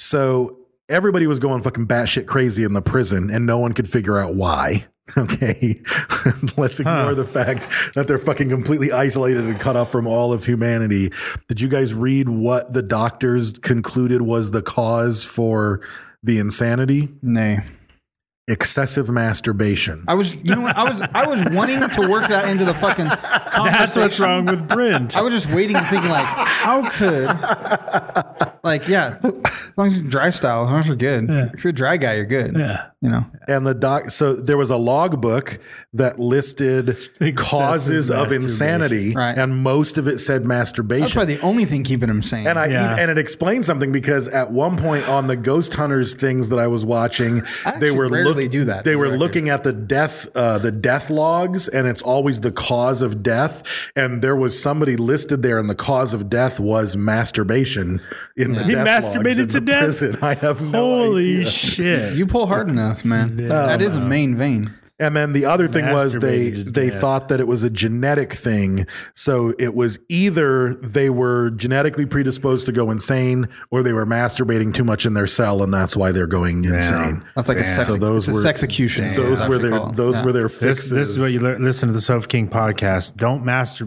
So everybody was going fucking batshit crazy in the prison and no one could figure out why. Okay. Let's ignore the fact that they're fucking completely isolated and cut off from all of humanity. Did you guys read what the doctors concluded was the cause for the insanity? Nay. Excessive masturbation. I was wanting to work that into the fucking conversation. That's what's wrong with Brent. I was just waiting and thinking, like, how could, like, yeah, as long as you're dry style, as long as you're good. Yeah. If you're a dry guy, you're good. Yeah. You know, And so there was a logbook that listed causes of masturbation. insanity, Right. and most of it said masturbation. that's probably the only thing keeping him sane. And Yeah. and it explained something because at one point on the Ghost Hunters things that I was watching, I they actually were rarely do that, They for were the record. looking at the death logs, and it's always the cause of death. And there was somebody listed there, and the cause of death was masturbation in the He death logs masturbated in to the death? prison. I have no Holy idea. shit. you pull hard enough, man. That is a main vein. And then the other thing was Masturbated to they death. thought that it was a genetic thing. So it was either they were genetically predisposed to go insane or they were masturbating too much in their cell and that's why they're going insane. That's like a sex. So those it's a were sexecution. Those were their Yeah. were their This fixes. is what you listen to the Sofa King podcast. Don't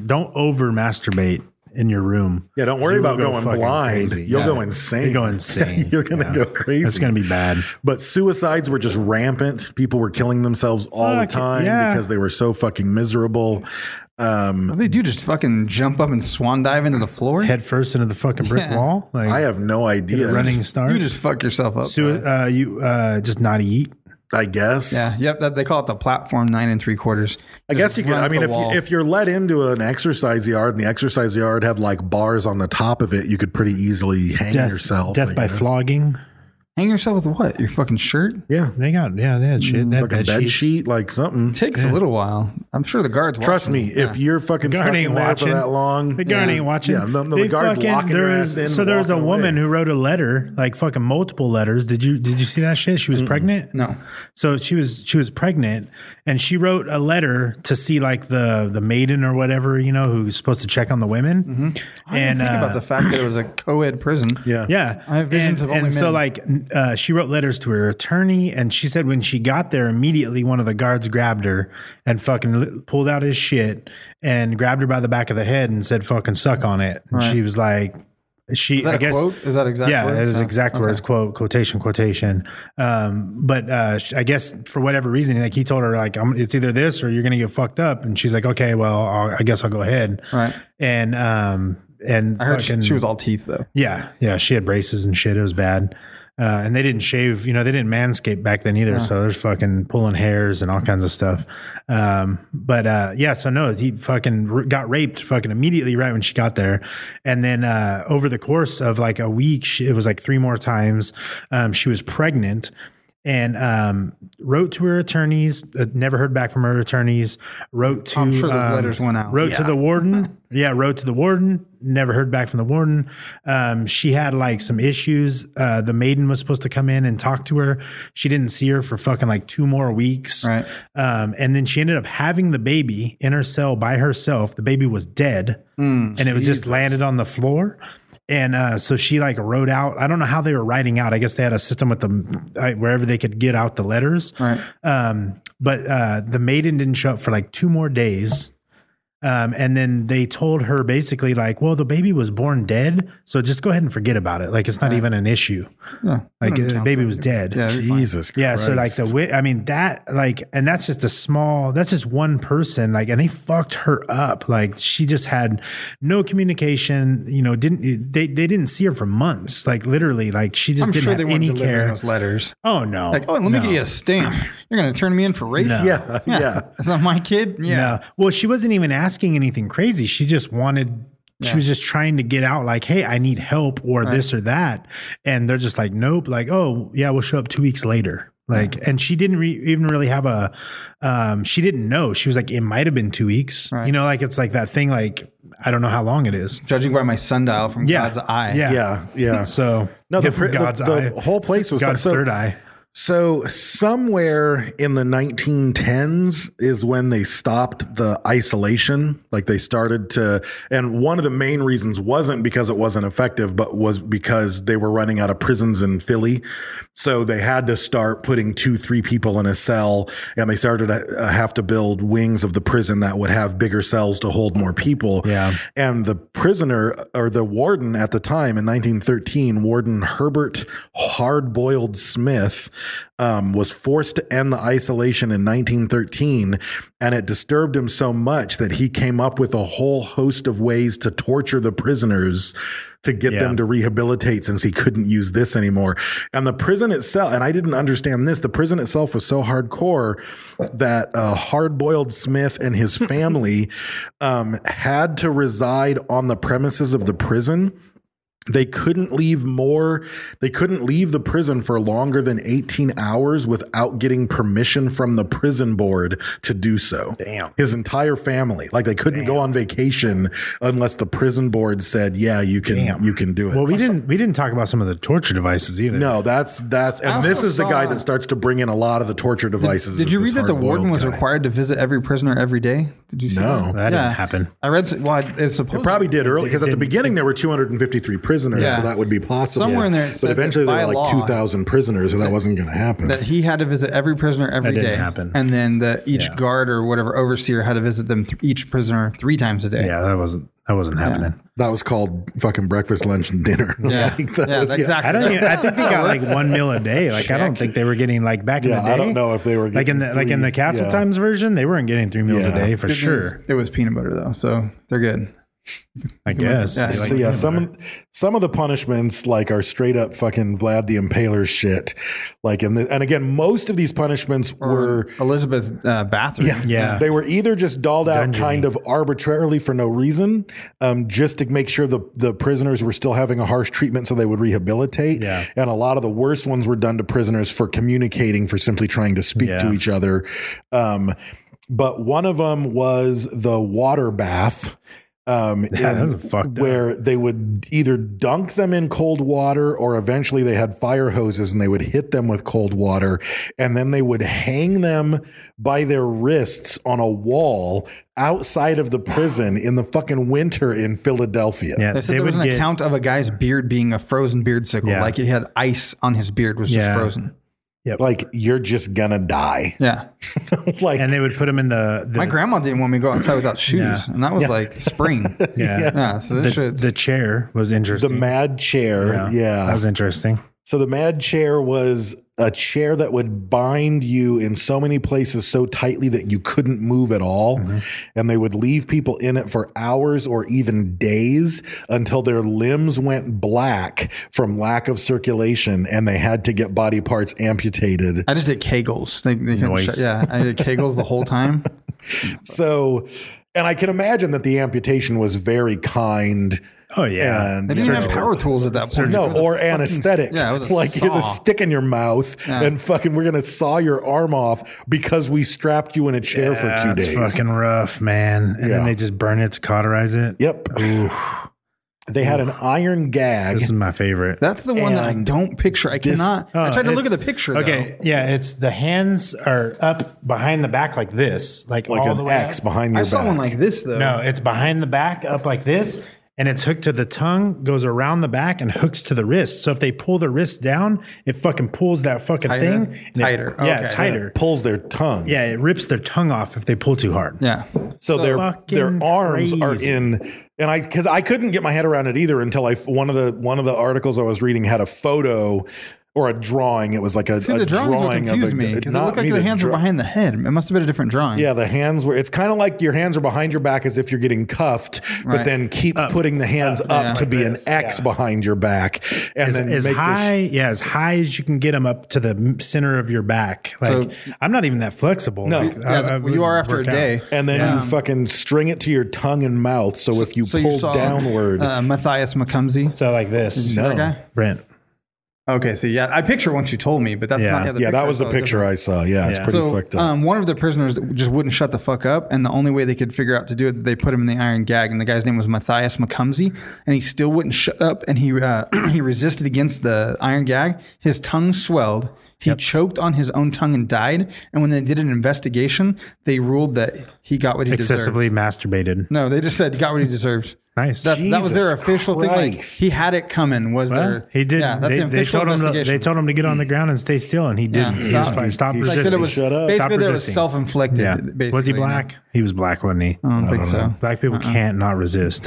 over masturbate in your room. Yeah, don't worry You will about go going fucking blind. crazy. You'll Yeah. go insane. You go insane. You're gonna Yeah. go crazy. It's gonna be bad. But suicides were just rampant. People were killing themselves all Fuck, the time yeah. because they were so fucking miserable. What do they do? Just fucking jump up and swan dive into the floor? Head first into the fucking brick Yeah. wall. Like I have no idea. running start. You just fuck yourself up. you just not eat. I guess. Yeah. Yep. They call it the platform 9 3/4. I guess you could. run I up mean, the wall. if you're let into an exercise yard and the exercise yard had like bars on the top of it, you could pretty easily hang yourself. Death I by guess. flogging. Hang yourself with what? Your fucking shirt? Yeah, They had shit. They had like a bed sheets. sheet, like something. Takes a little while. I'm sure the guards Trust watching. me, if you're fucking Guard stuck ain't in there watching. for that long, The guard ain't watching. Yeah, no, the They guard's fucking- locking there your is- ass in. So there was a walking woman away. who wrote a letter, like fucking multiple letters. Did you see that shit? She was pregnant. No. So she was pregnant, and she wrote a letter to see like the maiden or whatever, you know, who's supposed to check on the women. I didn't think about the fact that it was a co-ed prison. Yeah, Yeah, I have visions and, of only and so men. like she wrote letters to her attorney, and she said when she got there, immediately one of the guards grabbed her and fucking pulled out his shit and grabbed her by the back of the head and said "fucking suck on it." And Right. she was like, Is that I a guess quote? Is that exact yeah, words? that is Oh, exact okay. words. Quotation. But I guess for whatever reason, like he told her, like it's either this or you're gonna get fucked up, and she's like, okay, well, I guess I'll go ahead. Right. And I heard fucking, she was all teeth though. yeah, she had braces and shit. It was bad. And they didn't shave, they didn't manscape back then either. So there's fucking pulling hairs and all kinds of stuff. So no, he fucking got raped fucking immediately right when she got there. And then over the course of like a week, it was like 3 more times. She was pregnant. and wrote to her attorneys. Never heard back from her attorneys. Wrote to I'm sure those letters went out. Wrote to the warden. Wrote to the warden. Never heard back from the warden. She had like some issues. The maiden was supposed to come in and talk to her. She didn't see her for fucking like 2 more weeks. Right. And then she ended up having the baby in her cell by herself. The baby was dead, and it was just landed on the floor. And so she like wrote out, I don't know how they were writing out. I guess they had a system with them wherever they could get out the letters. Right. But the maiden didn't show up for like 2 more days. And then they told her basically like, well, the baby was born dead. So just go ahead and forget about it. Like, it's not even an issue. Yeah, Like the baby was dead. Yeah, you're fine. Jesus Christ. Yeah, so like I mean that like, and that's just that's just one person, like, and they fucked her up. Like, she just had no communication, you know, they didn't see her for months, like literally, like she just I'm didn't sure have they weren't any delivering care. those letters. Oh no. Like, oh, let me get you a stamp. You're going to turn me in for rape? No. Yeah. Is that my kid? Yeah. No. Well, she wasn't even asking anything crazy. She just wanted, she was just trying to get out like, hey, I need help or this or that. And they're just like, nope. Like, oh yeah, we'll show up 2 weeks later. Like, and she didn't even really have she didn't know. She was like, it might've been 2 weeks, you know, like it's like that thing. Like, I don't know how long it is. Judging by my sundial from God's eye. Yeah. So No, from God's eye. the whole place was God's third eye. So somewhere in the 1910s is when they stopped the isolation. Like they started to, and one of the main reasons wasn't because it wasn't effective, but was because they were running out of prisons in Philly. So they had to start putting 2-3 people in a cell, and they started to have to build wings of the prison that would have bigger cells to hold more people. Yeah. And the prisoner, or the warden at the time in 1913, Warden Herbert Hardboiled Smith, was forced to end the isolation in 1913, and it disturbed him so much that he came up with a whole host of ways to torture the prisoners to get them to rehabilitate, since he couldn't use this anymore. And the prison itself, and I didn't understand this, the prison itself was so hardcore that Hardboiled Smith and his family had to reside on the premises of the prison. They couldn't leave the prison for longer than 18 hours without getting permission from the prison board to do so. Damn. His entire family. Like, they couldn't go on vacation unless the prison board said, yeah, you can do it. Well, we didn't talk about some of the torture devices either. No, that's and this is the guy that starts to bring in a lot of the torture devices. Did you read that the warden was guy. required to visit every prisoner every day? Did you see No. that? That didn't happen. I read, it's supposed It probably did early, because at the beginning there were 253 prisoners, Yeah. so that would be possible. Somewhere in there it but said eventually that there were by like law 2,000 prisoners, so that wasn't going to happen. that he had to visit every prisoner every day. That didn't happen. And then each guard or whatever overseer had to visit them each prisoner 3 times a day. Yeah, that wasn't happening. That was called fucking breakfast, lunch, and dinner. Yeah. Like, that Yeah, was- exactly. I think they got like 1 meal a day. Like, I don't think they were getting like back in Yeah, the day. I don't know if they were like in getting the three, Castle yeah. Times version. They weren't getting 3 meals a Yeah. day for Good sure. news, it was peanut butter though, so they're good. I guess. Yeah. They So like yeah, peanut butter. some of the punishments like are straight up fucking Vlad the Impaler shit. Like, and again, most of these punishments were Elizabeth Bathory. Yeah. they were either just dolled out Dungeony. kind of arbitrarily for no reason, just to make sure the prisoners were still having a harsh treatment so they would rehabilitate. Yeah. And a lot of the worst ones were done to prisoners for communicating, for simply trying to speak to Yeah. each other. But one of them was the water bath. That's fucked up. Where they would either dunk them in cold water, or eventually they had fire hoses and they would hit them with cold water, and then they would hang them by their wrists on a wall outside of the prison in the fucking winter in Philadelphia. Yeah, They said there was an account of a guy's beard being a frozen beard sickle. Yeah. Like he had ice on his beard, was just Yeah. frozen. Like, you're just gonna die. Yeah. Like, And they would put them in the My grandma didn't want me to go outside without shoes. Yeah. And that was like spring. yeah. So this shit's... The chair was the interesting. mad chair. Yeah. That was interesting. So the mad chair was a chair that would bind you in so many places so tightly that you couldn't move at all. Mm-hmm. And they would leave people in it for hours or even days until their limbs went black from lack of circulation, and they had to get body parts amputated. I just did Kegels. They couldn't Nice. yeah, I did Kegels the whole time. So, and I can imagine that the amputation was very kind Oh, yeah. And They didn't even have power tools at that point. no, It was a or fucking- anesthetic. Yeah, it was a like here's a saw. stick in your mouth, Yeah. and fucking we're gonna saw your arm off because we strapped you in a chair for 2 It's days. fucking rough, man. And Yeah. then they just burn it to cauterize it. Yep. They had an iron gag. This is my favorite. That's the one that I And don't picture. I this- cannot. I tried to look it's- at the picture. Okay, yeah, it's the hands are up behind the back like this, like like all the an way X up. behind though. your I saw back. one like this though. No, it's behind the back, up like this, and it's hooked to the tongue, goes around the back, and hooks to the wrist. So if they pull the wrist down, it fucking pulls that fucking Tighter? thing. and Tighter. Yeah, Okay. tighter. It pulls their tongue. Yeah, it rips their tongue off if they pull too hard. Yeah. So their fucking arms are crazy. in, and because I couldn't get my head around it either until one of the articles I was reading had a photo or a drawing. It was like a The drawings drawing what confused of me because it looked like the hands were behind the head. It must have been a different drawing. Yeah, the hands were. It's kind of like your hands are behind your back as if you're getting cuffed, but Right. then keep putting the hands up Yeah. to Like be this, an X yeah. behind your back, and then As make high, as high as you can get them up to the center of your back. Like So- I'm not even that flexible. No. Like, Yeah, well, you are after a work out. day. and then you fucking string it to your tongue and mouth. So if you So pull you saw downward, Matthias McCumsey. So like this, No. That guy? Brent. Okay, so yeah, I picture once you told me, but that's Yeah. not. yeah, picture that I was the saw picture different. I saw. Yeah, it's Yeah. pretty So fucked up. one of the prisoners just wouldn't shut the fuck up, and the only way they could figure out to do it, they put him in the iron gag, and the guy's name was Matthias McCumsey, and he still wouldn't shut up, and he he resisted against the iron gag. His tongue swelled. He choked on his own tongue and died. And when they did an investigation, they ruled that he got what he Excessively deserved. masturbated. No, they just said he got what he deserved. Nice. That was their Jesus official thing. Like Christ. he had it coming. Was Well, there? he did. Yeah, that's the They official told him. investigation. They told him to get on the ground and stay still, and he didn't. Yeah, He was stop. fine. Stop He- Like resisting. that it was Shut up. basically Stop that was resisting. self-inflicted. Yeah. Basically, Was he you know? black? He was black, wasn't he? I don't think so. Black people can't not resist.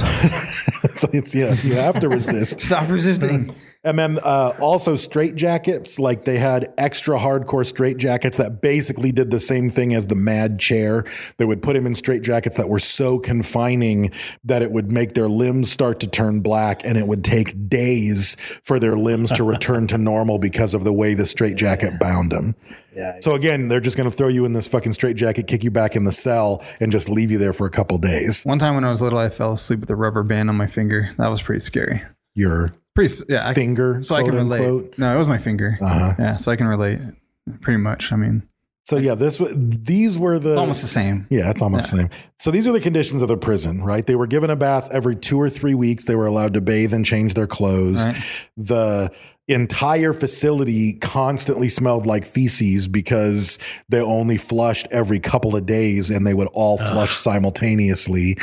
You have to resist. Stop resisting. And then also straitjackets, like they had extra hardcore straitjackets that basically did the same thing as the mad chair. They would put him in straitjackets that were so confining that it would make their limbs start to turn black, and it would take days for their limbs to return to normal because of the way the straitjacket bound them. Yeah. So again, they're just going to throw you in this fucking straitjacket, kick you back in the cell, and just leave you there for a couple days. One time when I was little, I fell asleep with a rubber band on my finger. That was pretty scary. Your Yeah, finger, so I can quote, relate. unquote? No, it was my finger. Yeah, so I can relate. Pretty much. I mean, So yeah, these were the almost the same. Yeah, it's almost the same. So these are the conditions of the prison, right? They were given a bath every 2 or 3 weeks. They were allowed to bathe and change their clothes. Right. The entire facility constantly smelled like feces because they only flushed every couple of days, and they would all flush simultaneously.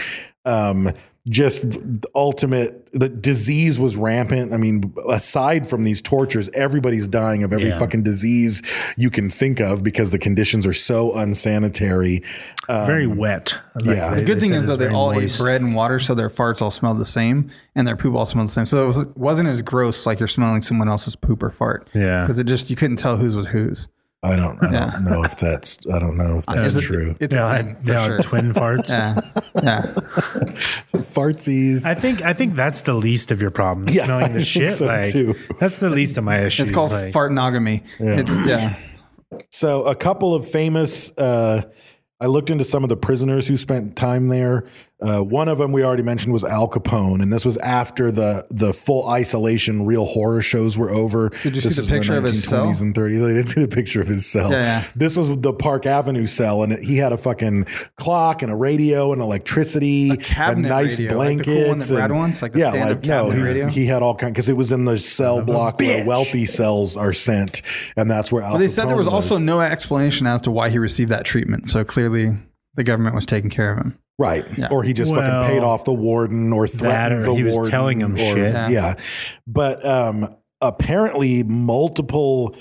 Just the disease was rampant. I mean, aside from these tortures, everybody's dying of every fucking disease you can think of because the conditions are so unsanitary. Very wet. yeah. The good thing said is it's though they very all moist. ate bread and water, so their farts all smelled the same, and their poop all smelled the same. So it wasn't as gross like you're smelling someone else's poop or fart. Yeah. because you couldn't tell whose was whose. I don't know if that's true. It's They a all thing, had, for they all sure. had twin farts. Yeah. Fartsies. I think that's the least of your problems. Yeah, Smelling I the think shit. so, like too. that's the least of my issues. It's called like, fartnogamy. It's So a couple of famous, I looked into some of the prisoners who spent time there. One of them we already mentioned was Al Capone, and this was after the full isolation real horror shows were over. Did you This see the is in picture of his cell? 1920s and 30s. They didn't see the picture of his cell. Yeah. This was the Park Avenue cell, and he had a fucking clock and a radio and electricity and cabinet nice radio, like the blankets. cool one that Brad and- wants, like the stand-up cabinet radio? he had all kinds because it was in the cell block where wealthy cells are sent, and that's where Al Well, they said there was Capone also no explanation as to why he received that treatment. So clearly, the government was taking care of him. Right. Yeah. Or he just fucking Well, paid off the warden or threatened or the he was warden. telling him shit. Yeah. But apparently multiple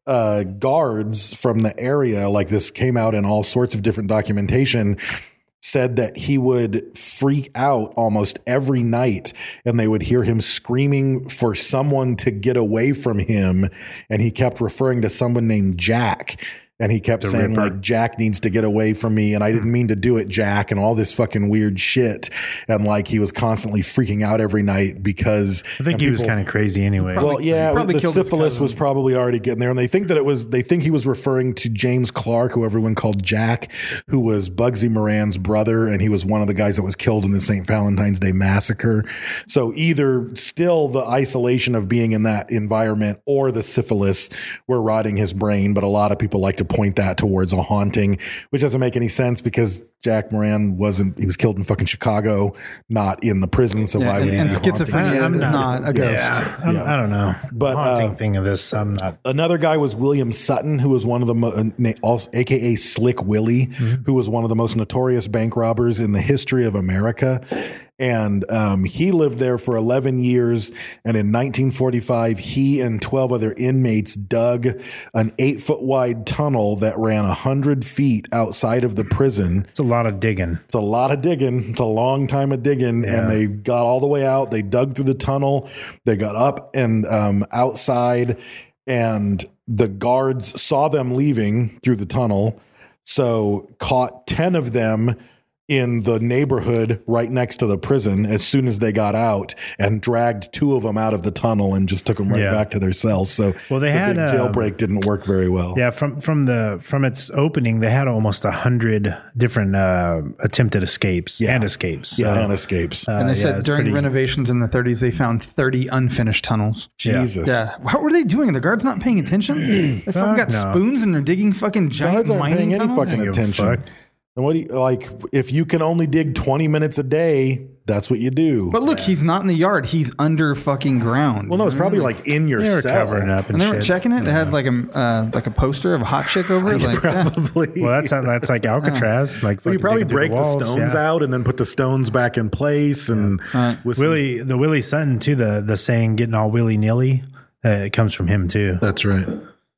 guards from the area, like this came out in all sorts of different documentation, said that he would freak out almost every night and they would hear him screaming for someone to get away from him. And he kept referring to someone named Jack. And he kept The saying Ripper. like, Jack needs to get away from me. And I didn't mean to do it, Jack, and all this fucking weird shit. And like, he was constantly freaking out every night because I think he was kind of crazy anyway. well, yeah, probably the killed his syphilis cousin. was probably already getting there. And they think he was referring to James Clark, who everyone called Jack, who was Bugsy Moran's brother. And he was one of the guys that was killed in the St. Valentine's Day massacre. So either still the isolation of being in that environment or the syphilis were rotting his brain. But a lot of people like to point that towards a haunting, which doesn't make any sense because Jack Moran he was killed in fucking Chicago, not in the prison. So why would he and be haunting? schizophrenia is not a ghost. yeah, Yeah. I don't know. But, Haunting thing of this, I'm not. Another guy was William Sutton, who was one of the, AKA Slick Willie, who was one of the most notorious bank robbers in the history of America. And he lived there for 11 years. And in 1945, he and 12 other inmates dug an 8-foot wide tunnel that ran 100 feet outside of the prison. It's a lot of digging. It's a lot of digging. It's a long time of digging. Yeah. And they got all the way out. They dug through the tunnel. They got up and outside, and the guards saw them leaving through the tunnel. So caught 10 of them in the neighborhood right next to the prison as soon as they got out, and dragged 2 of them out of the tunnel and just took them right Yeah. back to their cells. So Well, they the had, big jailbreak didn't work very well. Yeah, from its opening, they had almost 100 different attempted escapes and escapes. Yeah, So, and escapes. And they yeah, said it's during pretty- renovations in the 30s, they found 30 unfinished tunnels. Jesus. Yeah. What were they doing? The guards not paying attention? They fucking Fuck got no. spoons and they're digging fucking giant Guards aren't mining paying any tunnels? fucking Don't give a attention. fuck. And what do you like? If you can only dig 20 minutes a day, that's what you do. But look, he's not in the yard. He's under fucking ground. Well, no, it's probably like in your They were cell. covering up And and they were shit. checking it. They had like a poster of a hot chick over it. Like, yeah. Probably. Well, that's like Alcatraz. Like Well, you fucking probably digging through break the walls, stones yeah. out and then put the stones back in place. And with some- Willie Sutton too. The saying "getting all willy nilly" it comes from him too. that's right.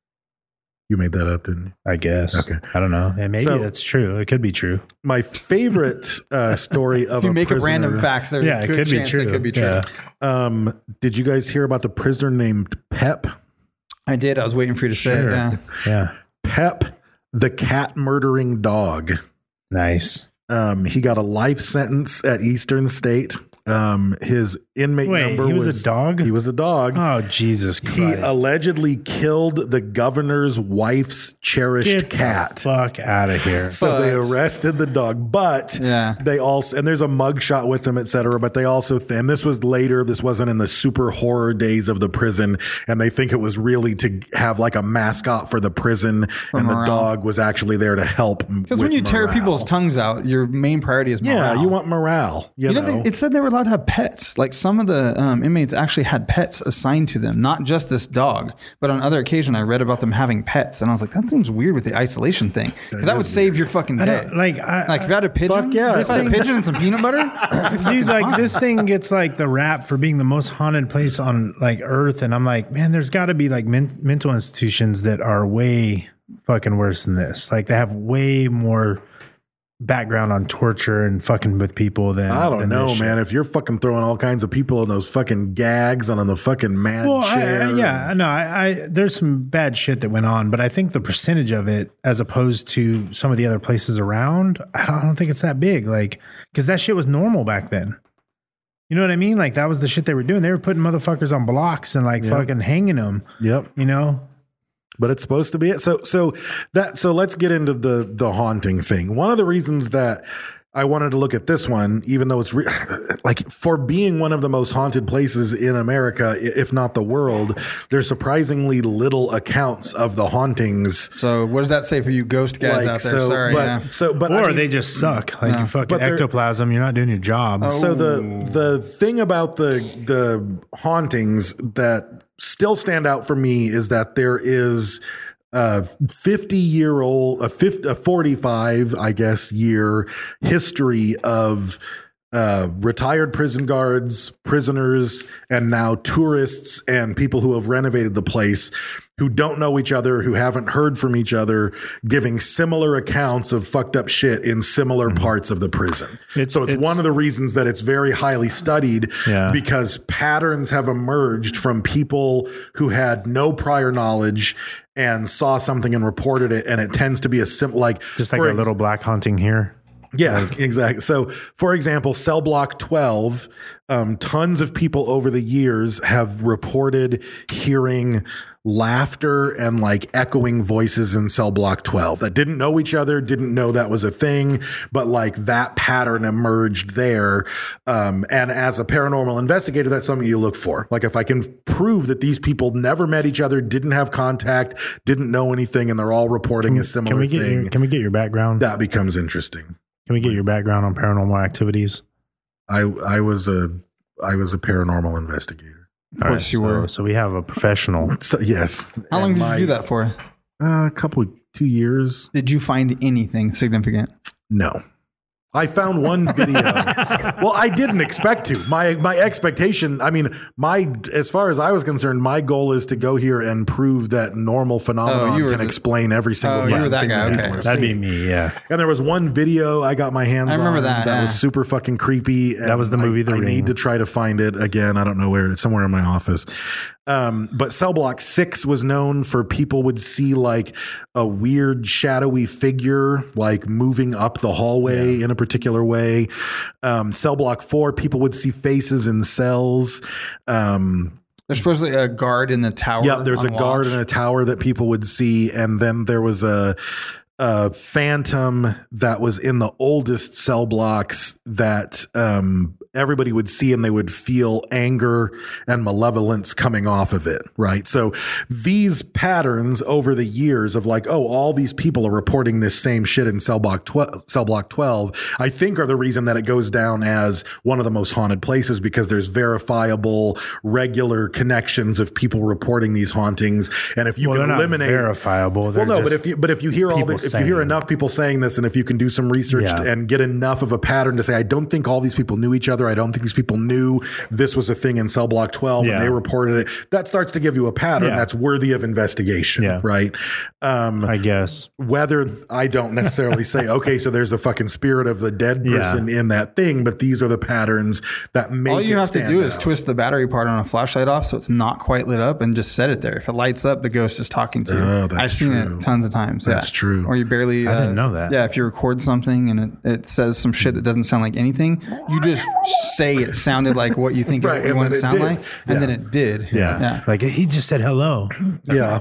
You made that up, didn't you? I guess. Okay. I don't know. And maybe So- that's true. It could be true. My favorite story of If you a make prisoner. up random facts, there's Yeah, a it good could be chance true. it could be true. Yeah. Did you guys hear about the prisoner named Pep? I did. I was waiting for you to say it. Sure. Yeah. Yeah. Pep, the cat murdering dog. Nice. He got a life sentence at Eastern State. His inmate Wait, number he was a dog? He was a dog. Oh Jesus He Christ! allegedly killed the governor's wife's cherished Get cat. the fuck out of here. So they But- arrested the dog, but Yeah. they also, and there's a mug shot with them, et cetera, but they also, and this was later, this wasn't in the super horror days of the prison, and they think it was really to have like a mascot for the prison, and the morale. dog was actually there to help. Because when you tear people's tongues out, your main priority is morale. Yeah, you want morale. You know, It said they were allowed to have pets. Like some of the inmates actually had pets assigned to them, not just this dog. But on other occasion, I read about them having pets, and I was like, that seems weird with the isolation thing. Because that would save your fucking day. Like, Like if you had a pigeon, Fuck yeah. if I had a pigeon and some peanut butter, dude, like this thing gets like the rap for being the most haunted place on like Earth, and I'm like, man, there's got to be like mental institutions that are way fucking worse than this. Like they have way more background on torture and fucking with people than I don't than know, this man. shit. If you're fucking throwing all kinds of people in those fucking gags and on the fucking mad Well, chair. yeah, no, I there's some bad shit that went on, but I think the percentage of it, as opposed to some of the other places around, I don't think it's that big. Like, because that shit was normal back then. You know what I mean? Like that was the shit they were doing. They were putting motherfuckers on blocks and like fucking hanging them. Yep. You know? But it's supposed to be it. So let's get into the haunting thing. One of the reasons that I wanted to look at this one, even though it's like for being one of the most haunted places in America, if not the world, there's surprisingly little accounts of the hauntings. So what does that say for you ghost guys out there? Sorry. but Or I mean, they just suck. Like you fucking But they're- ectoplasm, you're not doing your job. So the thing about the hauntings that still stand out for me is that there is a 45, I guess, year history of retired prison guards, prisoners, and now tourists and people who have renovated the place who don't know each other, who haven't heard from each other, giving similar accounts of fucked up shit in similar parts of the prison. It's one of the reasons that it's very highly studied, because patterns have emerged from people who had no prior knowledge and saw something and reported it, and it tends to be a simple, like just like a little black haunting here. Yeah, exactly. So, for example, Cell Block 12, tons of people over the years have reported hearing laughter and like echoing voices in Cell Block 12 that didn't know each other, didn't know that was a thing, but like that pattern emerged there. And as a paranormal investigator, that's something you look for. Like if I can prove that these people never met each other, didn't have contact, didn't know anything, and they're all reporting a similar thing. Can we get your background? That becomes interesting. Can we get your background on paranormal activities? I was a paranormal investigator. All right, you were. So we have a professional. So, yes. How long did you do that for? A couple, 2 years. Did you find anything significant? No. I found one video. Well, I didn't expect to. My expectation, I mean, as far as I was concerned, my goal is to go here and prove that normal phenomenon can explain every single thing. You were that guy. Okay. That'd be me, yeah. And there was one video I got my hands on. I remember that. That was super fucking creepy. That was the movie The Ring. I need to try to find it again. I don't know where. It's somewhere in my office. But Cell Block 6 was known for people would see like a weird shadowy figure like moving up the hallway in a particular way. Cell Block 4, people would see faces in cells. There's supposedly a guard in the tower. Yeah, there's a guard in a tower that people would see. And then there was a phantom that was in the oldest cell blocks that everybody would see, and they would feel anger and malevolence coming off of it, right? So these patterns over the years of like, oh, all these people are reporting this same shit in Cell Block 12, I think are the reason that it goes down as one of the most haunted places, because there's verifiable, regular connections of people reporting these hauntings. And if you can eliminate verifiable, but if you hear all this, if you hear enough people saying this, and if you can do some research and get enough of a pattern to say, I don't think all these people knew each other. I don't think these people knew this was a thing in Cell Block 12 and they reported it. That starts to give you a pattern that's worthy of investigation, right? I guess. Whether I don't necessarily say, okay, so there's a fucking spirit of the dead person in that thing, but these are the patterns that make it all you have to do is out. twist the battery part on a flashlight off so it's not quite lit up and just set it there. If it lights up, the ghost is talking to you. Oh, that's I've seen it tons of times. That's true. Or you barely... I didn't know that. Yeah, if you record something and it says some shit that doesn't sound like anything, you just say it sounded like what you think you want it to sound like, and then it did. Yeah. Like he just said hello. Yeah.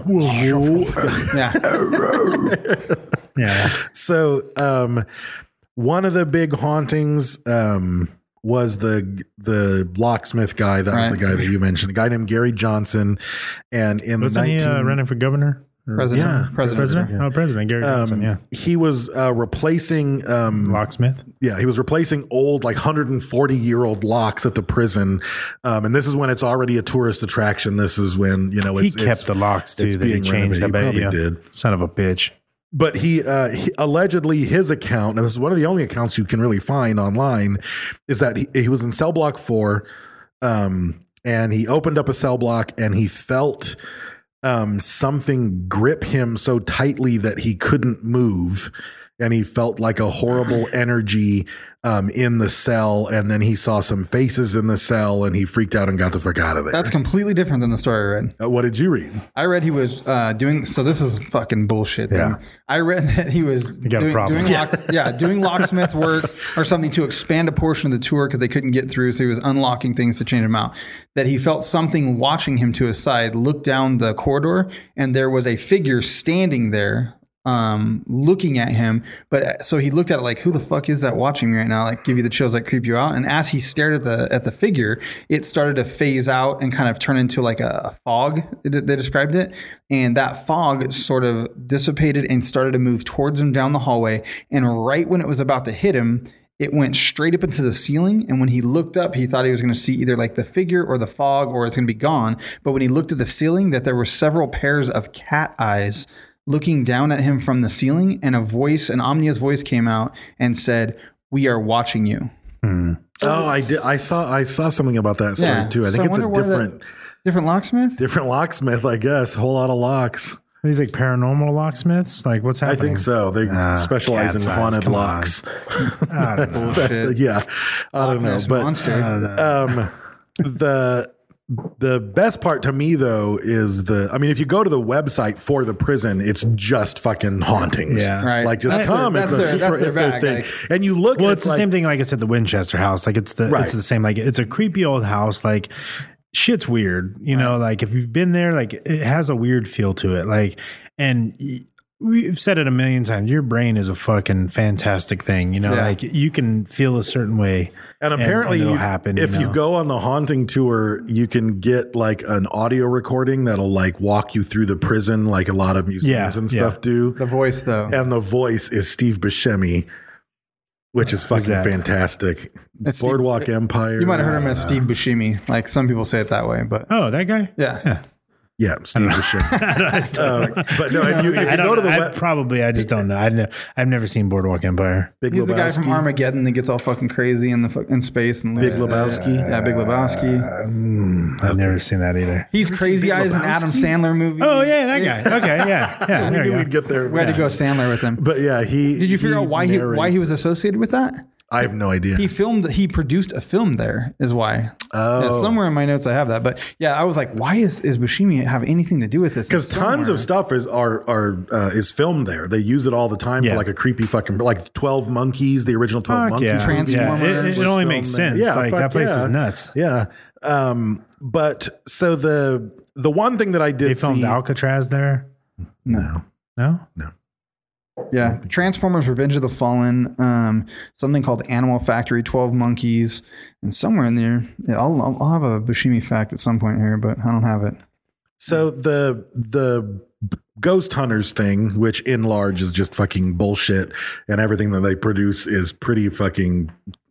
Yeah. So one of the big hauntings was the locksmith guy. That was the guy that you mentioned, a guy named Gary Johnson. And in Wasn't he running for governor? President. Oh, President Gary Johnson. He was replacing locksmith. Yeah, he was replacing old, like 140-year-old locks at the prison, and this is when it's already a tourist attraction. This is when he kept the locks too. That he changed. I bet he did. Son of a bitch. But he allegedly, his account, and this is one of the only accounts you can really find online, is that he was in Cell Block 4, and he opened up a cell block and he felt something grip him so tightly that he couldn't move, and he felt like a horrible energy in the cell, and then he saw some faces in the cell and he freaked out and got the fuck out of there. That's completely different than the story I read. What did you read? I read he was doing, so this is fucking bullshit thing. I read that he was doing locksmith work or something to expand a portion of the tour because they couldn't get through, so he was unlocking things to change them out. That he felt something watching him to his side, looked down the corridor, and there was a figure standing there looking at him. But so he looked at it like, who the fuck is that watching me right now? Like, give you the chills, like creep you out. And as he stared at the figure, it started to phase out and kind of turn into like a fog. They described it. And that fog sort of dissipated and started to move towards him down the hallway. And right when it was about to hit him, it went straight up into the ceiling. And when he looked up, he thought he was going to see either like the figure or the fog, or it's going to be gone. But when he looked at the ceiling, that there were several pairs of cat eyes looking down at him from the ceiling, and an omnious voice came out and said, "We are watching you." Oh, I did. I saw something about that story too. I think it's a different locksmith. different locksmith. I guess a whole lot of locks. These like paranormal locksmiths. Like what's happening? I think so. They specialize in cat's eyes. haunted Come on. locks. I don't know. Bullshit. Yeah, I don't know, Loch Ness but Monster. I don't know. the best part to me though is if you go to the website for the prison, it's just fucking hauntings. Yeah. Right. Like just That's come. their- It's that's a their- super, that's it's their their bag, thing. like- And you look Well, at it's the same thing. Like I said, the Winchester house. Like it's the same. Like it's a creepy old house. Like shit's weird. You know, like if you've been there, like it has a weird feel to it. Like, and we've said it a million times. Your brain is a fucking fantastic thing. You know, Yeah. like you can feel a certain way. And apparently, it'll happen. if you know? go on the haunting tour, you can get like an audio recording that'll like walk you through the prison, like a lot of museums and stuff do. The voice, though. And the voice is Steve Buscemi, which is fucking that? fantastic. That's Steve- Boardwalk Empire. You might have heard him as Steve Buscemi. Like some people say it that way, but Oh, that guy? yeah. Yeah, Steve Buscemi. But no, if you go to the I just don't know. I've never seen Boardwalk Empire. Big He's the guy from Lebowski. Armageddon that gets all fucking crazy in space and Big Lebowski. Yeah, Big Lebowski. I've never seen that either. He's Crazy Big Eyes, an Lebowski? Adam Sandler movie. Oh yeah, that guy. Okay, yeah. We There knew you we'd go. get there. We had to go Sandler with him. But yeah, Did you figure out why he was associated with that? I have no idea. He produced a film there, is why. Oh. Yeah, somewhere in my notes I have that. But yeah, I was like, why is Buscemi have anything to do with this? Because tons of stuff is filmed there. They use it all the time Yeah. for like a creepy fucking like 12 Monkeys, the original 12 Fuck Monkeys. yeah. movie Transformers It only was makes filmed there. sense. Like, fuck that place yeah. is nuts. Yeah. But so the one thing that I did They filmed see, Alcatraz there. no. No. Yeah, Transformers: Revenge of the Fallen, something called Animal Factory, 12 Monkeys, and somewhere in there, yeah, I'll have a Buscemi fact at some point here, but I don't have it. So the Ghost Hunters thing, which in large is just fucking bullshit, and everything that they produce is pretty fucking.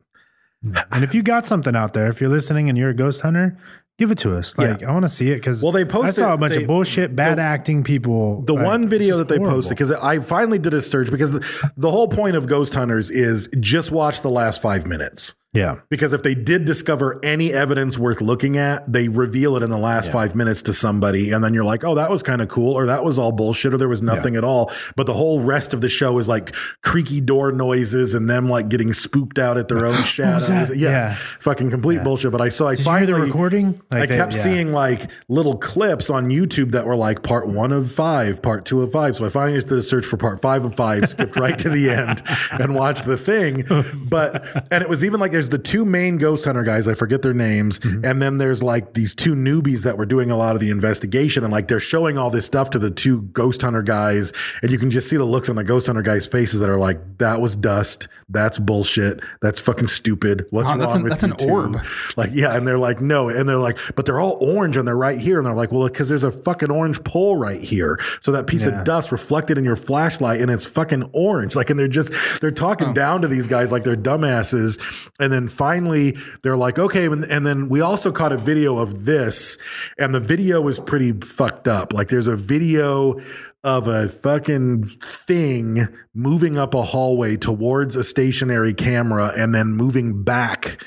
And if you got something out there, if you're listening and you're a ghost hunter, give it to us. Like, Yeah. I want to see it because Well, they I posted- saw a bunch they- of bullshit, bad acting people. The like, one video it's that they horrible. posted, because I finally did a search, because the whole point of Ghost Hunters is just watch the last 5 minutes. Yeah. Because if they did discover any evidence worth looking at, they reveal it in the last 5 minutes to somebody. And then you're like, oh, that was kind of cool. Or that was all bullshit. Or there was nothing at all. But the whole rest of the show is like creaky door noises and them like getting spooked out at their own shadows. that? Yeah. Fucking complete bullshit. But I Did you hear finally, the recording? Like I they- kept yeah. seeing like little clips on YouTube that were like part 1 of 5, part 2 of 5. So I finally just did a search for part 5 of 5, skipped right to the end and watched the thing. And it was even like there's the two main Ghost Hunter guys, I forget their names, and then there's like these two newbies that were doing a lot of the investigation, and like they're showing all this stuff to the two Ghost Hunter guys, and you can just see the looks on the Ghost Hunter guys' faces that are like, that was dust, that's bullshit, that's fucking stupid, what's Wow, wrong with that's you an two? orb. Like, yeah, and they're like, no, and they're like, but they're all orange and they're right here, and they're like, well, because there's a fucking orange pole right here, so that piece of dust reflected in your flashlight and it's fucking orange, like, and they're talking down to these guys like they're dumbasses, and then finally they're like, okay, and then we also caught a video of this, and the video was pretty fucked up. Like, there's a video of a fucking thing moving up a hallway towards a stationary camera and then moving back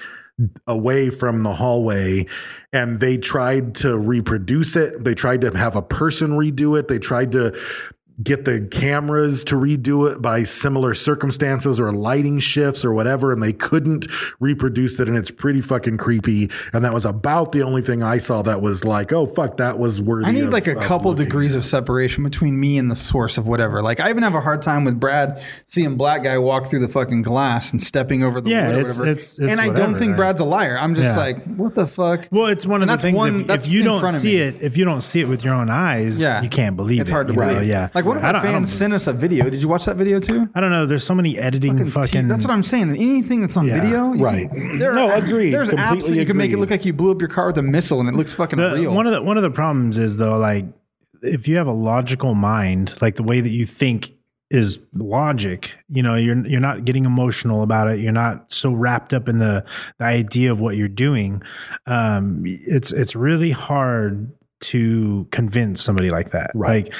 away from the hallway, and they tried to reproduce it. They tried to have a person redo it. They tried to get the cameras to redo it by similar circumstances or lighting shifts or whatever, and they couldn't reproduce it, and it's pretty fucking creepy. And that was about the only thing I saw that was like, oh fuck, that was worthy. I need of- like a of couple looking. degrees of separation between me and the source of whatever. Like I even have a hard time with Brad seeing black guy walk through the fucking glass and stepping over the Yeah, wood or it's- whatever. it's and I don't whatever, think right? Brad's a liar. I'm just Yeah. like, what the fuck? Well, it's one of And the that's things. one- that's if you in don't front of see me. it, if you don't see it with your own eyes, Yeah. you can't believe It's it. hard to you know? believe. Yeah. Like what if I a don't- I fan don't- sent us a video? Did you watch that video too? I don't know. There's so many editing fucking. That's what I'm saying. Anything that's on Yeah. video, Right. There No, are, agreed. There's apps that Completely you can make it agreed. look like you blew up your car with a missile and it looks fucking real. One of the problems is though, like if you have a logical mind, like the way that you think is logic, you know, you're not getting emotional about it. You're not so wrapped up in the idea of what you're doing. It's really hard to convince somebody like that. Right.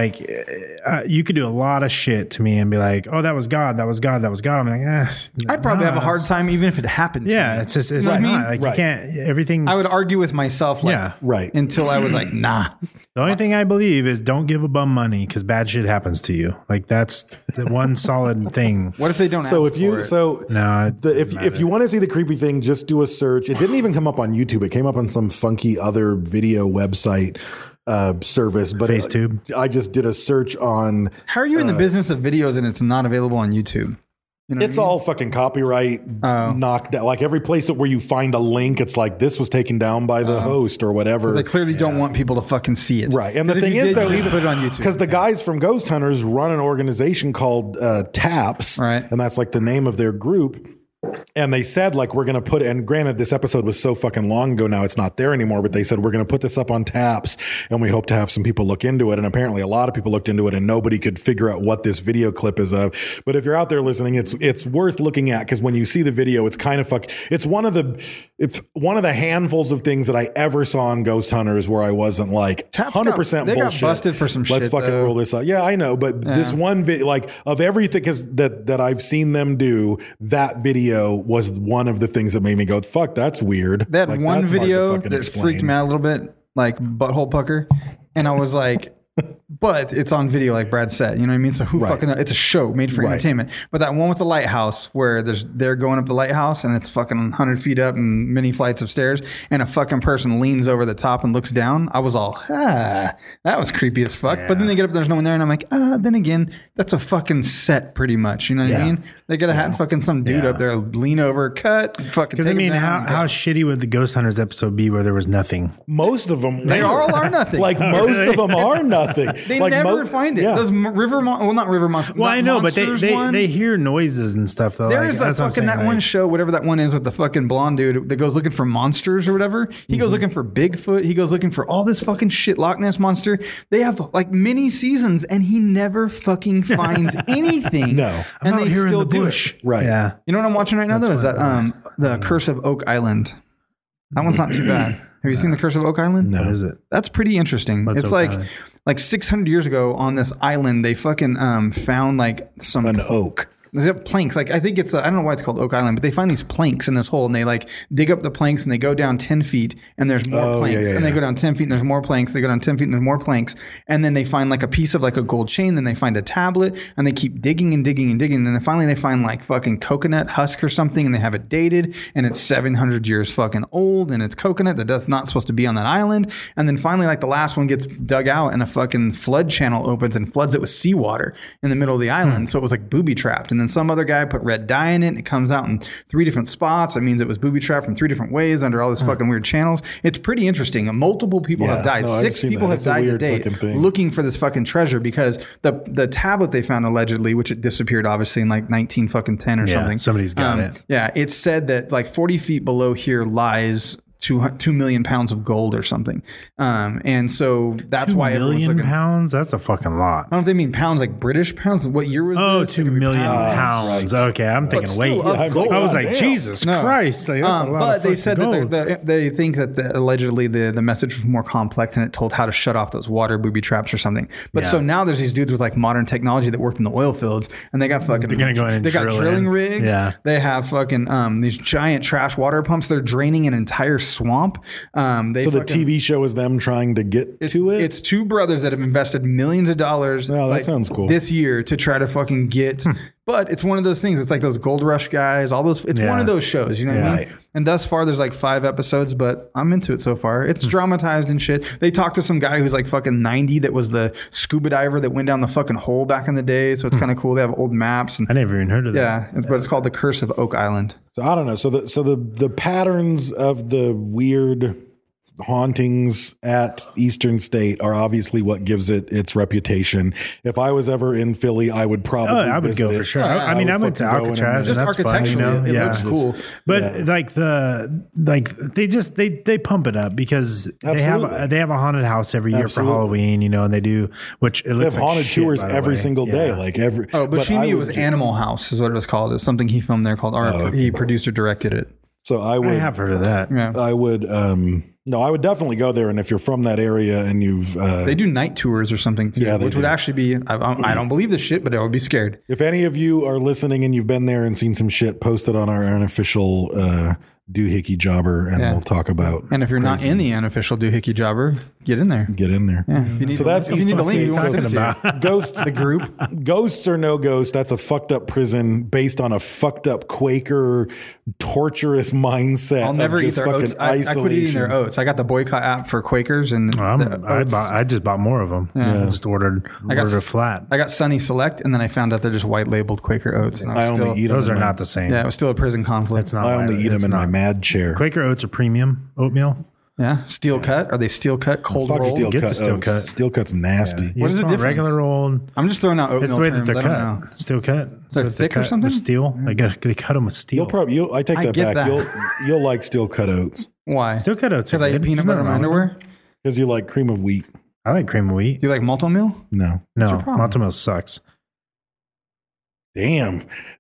You could do a lot of shit to me and be like, oh, that was God. That was God. That was God. I'm like, I'd probably have a hard time even if it happened. Yeah. It's just, it's You know what I not mean? like Right. you can't, everything. I would argue with myself. Like, Yeah. Right. Until I was like, nah. The only thing I believe is don't give a bum money because bad shit happens to you. Like that's the one solid thing. What if they don't So ask if you for it? so No, if you want to see the creepy thing, just do a search. It didn't even come up on YouTube. It came up on some funky other video website service. But FaceTube? I just did a search on. How are you in the business of videos and it's not available on YouTube? You know It's all fucking copyright knocked out. Like every place where you find a link, it's like this was taken down by the host or whatever. They clearly don't want people to fucking see it. Right. And the 'Cause if thing you is, did, though, you just put it on YouTube. because the guys from Ghost Hunters run an organization called TAPS. Right. And that's like the name of their group. And they said, like, we're going to put, and granted, this episode was so fucking long ago now, it's not there anymore, but they said, we're going to put this up on TAPS and we hope to have some people look into it. And apparently a lot of people looked into it and nobody could figure out what this video clip is of. But if you're out there listening, it's worth looking at because when you see the video, it's kind of it's one of the handfuls of things that I ever saw on Ghost Hunters where I wasn't like TAPS 100% they got bullshit. busted for some Let's shit, fucking though. roll this out. Yeah, I know. But this one video, like of everything that I've seen them do, that video was one of the things that made me go, fuck, that's weird. They had Like, one that's hard to video fucking that explain. freaked me out a little bit, like butthole pucker. And I was like, but it's on video, like Brad said. You know what I mean? So who Right. fucking? It's a show made for Right. entertainment. But that one with the lighthouse, where they're going up the lighthouse and it's fucking 100 feet up and many flights of stairs, and a fucking person leans over the top and looks down. I was all, that was creepy as fuck. But then they get up, there's no one there, and I'm like, then again, that's a fucking set, pretty much. You know what I Yeah. mean? They gotta have fucking some dude up there, lean over, cut, fucking. Because I take him mean, down, how shitty would the Ghost Hunters episode be where there was nothing? Most of them, They all are nothing. Like most of them are nothing. They like never find it. Yeah. Those not river monsters. Well, I know, but they hear noises and stuff though. There like, is that that's what I'm fucking saying, that one like- show, whatever that one is, with the fucking blonde dude that goes looking for monsters or whatever. He goes looking for Bigfoot. He goes looking for all this fucking shit, Loch Ness monster. They have like many seasons, and he never fucking finds anything. No. I'm and out they here in still the do bush. it. Right. Yeah. You know what I'm watching right now though? Is that the Curse of Oak Island? That one's not too bad. Have you seen the Curse of Oak Island? What is it? That's pretty interesting. What's It's Oak like Island? like 600 years ago on this island, they fucking found like some An oak. They have planks. Like I think it's I don't know why it's called Oak Island, but they find these planks in this hole and they like dig up the planks and they go down 10 feet and there's more Oh, planks. yeah, yeah, and they yeah. go down 10 feet and there's more planks. They go down 10 feet and there's more planks. And then they find like a piece of like a gold chain. Then they find a tablet and they keep digging and digging and digging. And then finally they find like fucking coconut husk or something and they have it dated and it's 700 years fucking old and it's coconut that's not supposed to be on that island. And then finally like the last one gets dug out and a fucking flood channel opens and floods it with seawater in the middle of the island. So it was like booby trapped. And then some other guy put red dye in it and it comes out in 3 different spots. That means it was booby trapped in 3 different ways under all these fucking weird channels. It's pretty interesting. Multiple people Yeah, have died. no, I've 6 seen people that. have It's a died to weird date fucking thing. looking for this fucking treasure because the tablet they found allegedly, which it disappeared obviously in like 19 fucking 10 or Yeah, something. somebody's got it. Yeah, it's said that like 40 feet below here lies 2 million pounds of gold or something. And so that's 2 why everyone's million looking. pounds? That's a fucking lot. I don't know if they mean pounds like British pounds. What year was Oh, this? 2 million pounds. Okay, I'm thinking still weight. up I gold. was like, Damn. Jesus No. Christ. Like, that's a lot But of they said fucking that gold. they think that allegedly the message was more complex and it told how to shut off those water booby traps or something. But Yeah. so now there's these dudes with like modern technology that worked in the oil fields and they got fucking They're gonna go in and they got drill drilling in. rigs. Yeah. They have fucking these giant trash water pumps. They're draining an entire swamp. They So the fucking- TV show is them trying to get to it. It's 2 brothers that have invested millions of dollars. Oh, that sounds cool. This year to try to fucking get. But it's one of those things. It's like those Gold Rush guys. All those. It's Yeah. one of those shows. You know what I mean? Right. And thus far, there's like 5 episodes, but I'm into it so far. It's dramatized and shit. They talked to some guy who's like fucking 90 that was the scuba diver that went down the fucking hole back in the day. So it's kind of cool. They have old maps and I never even heard of that. yeah. But it's called The Curse of Oak Island. So I don't know. So the patterns of the weird hauntings at Eastern State are obviously what gives it its reputation. If I was ever in Philly, I would probably I would visit go it. for sure. I mean, I went to fucking go in and Alcatraz, visit. and Just that's fun. You know? architecturally, it looks cool. But Yeah. they pump it up because they Absolutely. have a haunted house every year Absolutely. for Halloween, you know, and they do which it They looks have like haunted shit, tours by the every way. single day. Yeah. Like every. Oh, but I Buscemi would was ju- Animal House is what it was called. It's something he filmed there called. He produced or directed it. So I I would have heard of that. Yeah. I would no, I would definitely go there. And if you're from that area and you've They do night tours or something too, Yeah, they which would do. actually be. I don't believe this shit, but I would be scared. if any of you are listening and you've been there and seen some shit posted on our unofficial doohickey jobber, and Yeah. we'll talk about. And if you're not in the unofficial doohickey jobber, get in there. get in there. Yeah. If you need, So that's if you need the link, we East want to send it talking to you. Ghosts, The group. ghosts or no ghosts, that's a fucked up prison based on a fucked up Quaker torturous mindset. I'll never of eat just their fucking oats. I quit eating their oats. I got the boycott app for Quakers, and the oats. I just bought more of them. I just ordered a flat. I got Sunny Select, and then I found out they're just white labeled Quaker oats. And I was only eat them. Those in are my- not the same. Yeah, it was still a prison conflict. It's not. I only eat them it's in my not. mad chair. Quaker oats are premium oatmeal. Yeah, steel cut. Are they steel cut? Cold Fuck rolled? steel Get the cut steel oats. cut. Steel cut's nasty. You What is just the want difference? Regular old. I'm just throwing out oatmeal It's the way that terms. they're I don't know. cut. Steel cut. They're So thick or cut something? With steel. They cut them with steel. I take I that get back. that. You'll like steel cut oats Why? Steel cut oats. Because I eat peanut butter in my underwear. because you like cream of wheat. I like cream of wheat. Do you like malto meal? No. No, your problem? malto meal sucks. Damn.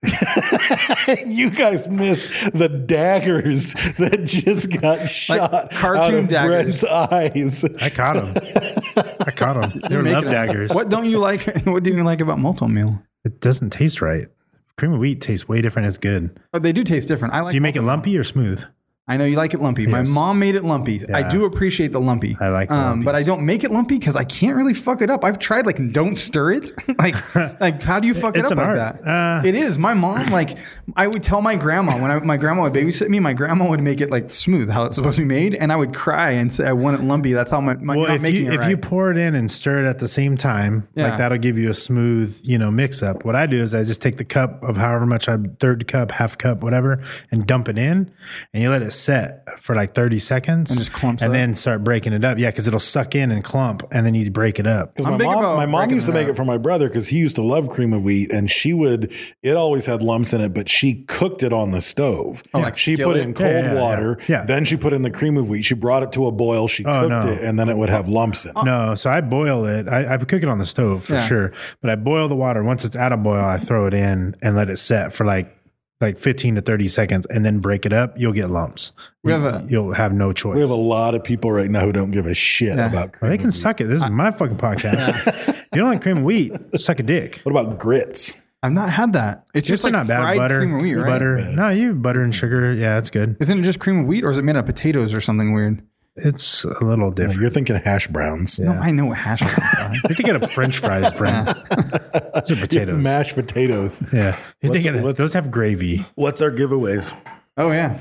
You guys missed the daggers that just got shot out cartoon of daggers. Brent's eyes. I caught them. I caught them. They were You're love making it. daggers. What don't you like? What do you like about malto meal? It doesn't taste right. Cream of wheat tastes way different. It's good. Oh, they do taste different. I like. Do you make it malto meal. lumpy or smooth? I know you like it lumpy. My Yes. mom made it lumpy. I Yeah. do appreciate the lumpy. I like the lumpies. but I don't make it lumpy because I can't really fuck it up. I've tried don't stir it. like how do you fuck it It's up an like art. that? It is. My mom I would tell my grandma when my grandma would babysit me. My grandma would make it smooth how it's supposed to be made, and I would cry and say I want it lumpy. That's how my Well, not if making you it if right. you pour it in and stir it at the same time, Yeah. like that'll give you a smooth, mix up. What I do is I just take the cup of however much third cup, half cup, whatever, and dump it in, and you let it set for 30 seconds, And just clumps and up? then start breaking it up. Yeah, because it'll suck in and clump, and then you break it up. Because I'm big about my mom breaking used to it make up. it for my brother because he used to love cream of wheat, and it always had lumps in it, but she cooked it on the stove. Oh, like she put skillet? in cold Yeah. water, Yeah. then she put in the cream of wheat. She brought it to a boil, she cooked no. it, and then it would have lumps in it. No, so I boil it. I cook it on the stove for Yeah. sure, but I boil the water. Once it's out of boil, I throw it in and let it set for like 15 to 30 seconds, and then break it up. You'll get lumps. You'll have no choice. We have a lot of people right now who don't give a shit Yeah. about cream Well, they of can wheat. suck it. This is my fucking podcast. If you don't like cream of wheat, suck a dick. What about grits? I've not had that. It's just It's not bad. fried Butter, cream of wheat, right? butter. No, you butter and sugar. Yeah, it's good. Isn't it just cream of wheat, or is it made of potatoes or something weird? It's a little different. You're thinking hash browns. No, I know what hash browns are. You're thinking of French fries, Brent. Those are potatoes. Mashed potatoes. Yeah. You're What's- thinking what's- those have gravy. What's our giveaways? Oh yeah.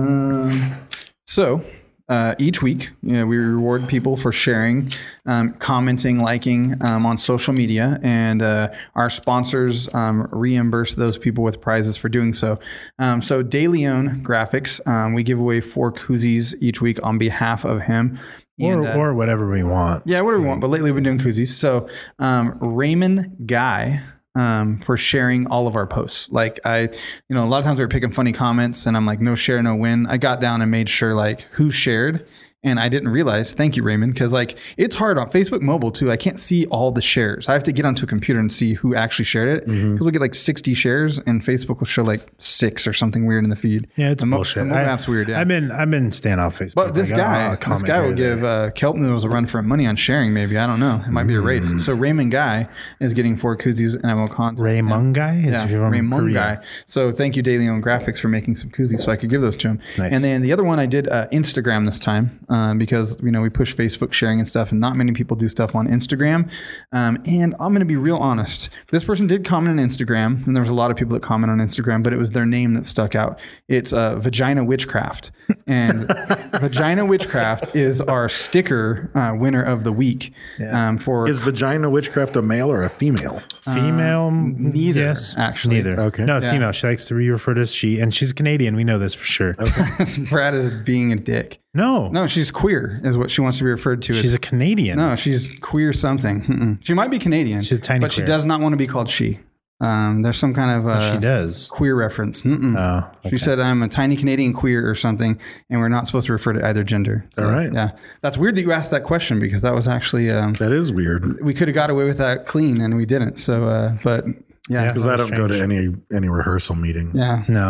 So each week, we reward people for sharing, commenting, liking on social media, and our sponsors reimburse those people with prizes for doing so. So De Leon Graphics, we give away 4 koozies each week on behalf of him. And, Or whatever we want. yeah, whatever we want. But lately we've been doing koozies. So Raymond Guy, for sharing all of our posts. A lot of times we were picking funny comments and I'm like, no share, no win. I got down and made sure who shared. And I didn't realize, thank you, Raymond, because it's hard on Facebook mobile too. I can't see all the shares. I have to get onto a computer and see who actually shared it. Because we'll get 60 shares and Facebook will show 6 or something weird in the feed. Yeah, it's the bullshit. The mobile app's weird. Yeah. I've been staying off Facebook. But this guy will give Kelp Noodles a run for money on sharing. Maybe, I don't know. It might be a race. So Raymond Guy is getting 4 koozies, and I will contact Raymond Guy? Yeah, Raymond Guy. So thank you, De Leon Graphics, for making some koozies so I could give those to him. Nice. And then the other one I did Instagram this time because we push Facebook sharing and stuff, and not many people do stuff on Instagram. And I'm going to be real honest. This person did comment on Instagram, and there was a lot of people that comment on Instagram, but it was their name that stuck out. It's Vagina Witchcraft, and Vagina Witchcraft is our sticker winner of the week. For Is vagina witchcraft a male or a female? female. neither, Yes, actually. neither. Okay. No, Yeah. female. She likes to be referred to as she, and she's Canadian. We know this for sure. Brad is being a dick. No, She's queer, is what she wants to be referred to. she's as. a Canadian. No, she's queer something. Mm-mm. She might be Canadian. She's a tiny but she queer. does not want to be called she. There's some kind of she does. queer reference. Mm-mm. Oh, She said, I'm a tiny Canadian queer or something, and we're not supposed to refer to either gender. So, All right. Yeah. That's weird that you asked that question because that was actually, That is weird we could have got away with that clean and we didn't. So, but yeah. because I don't go to any rehearsal meeting. Yeah. No.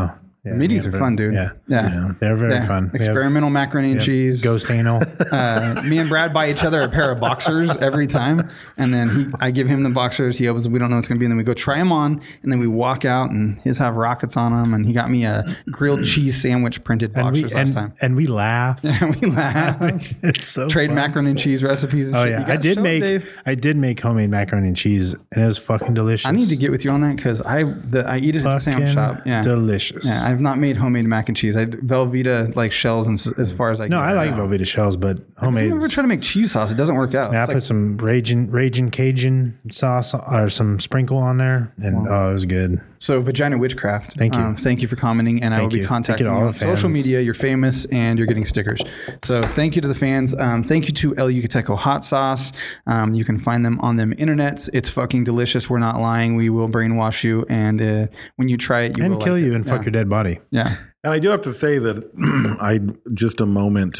Yeah, Meaties are fun, dude. Yeah. Yeah. They're very fun. We have- Experimental macaroni and cheese. Ghost anal. Me and Brad buy each other a pair of boxers every time, and then I give him the boxers. He opens them. We don't know what's going to be, and then we go try them on, and then we walk out, and his have rockets on them. And he got me a grilled cheese sandwich printed boxers last time. And we laugh. We laugh. It's so Trade fun. macaroni and cheese recipes. And Oh shit. yeah, You got I did show, make Dave. homemade macaroni and cheese, and it was fucking delicious. I need to get with you on that because I eat it at the sandwich Fucking shop. Yeah, delicious. Yeah, I've not made homemade mac and cheese. I Velveeta like shells and as far as I No, get. I like Velveeta shells, but homemade. I'm ever trying to make cheese sauce. It doesn't work out. I It's put like, some Raging Cajun sauce or some sprinkle on there, and it was good. so Vagina Witchcraft. Thank you. Thank you for commenting, and I will Thank be you. contacting Thank you you to all on the social fans. media. You're famous, and you're getting stickers. So thank you to the fans. Thank you to El Yucateco Hot Sauce. You can find them on them internets. It's fucking delicious. We're not lying. We will brainwash you, and when you try it, you And will kill like you it. and fuck Yeah. your dead body. Yeah. And I do have to say that I just a moment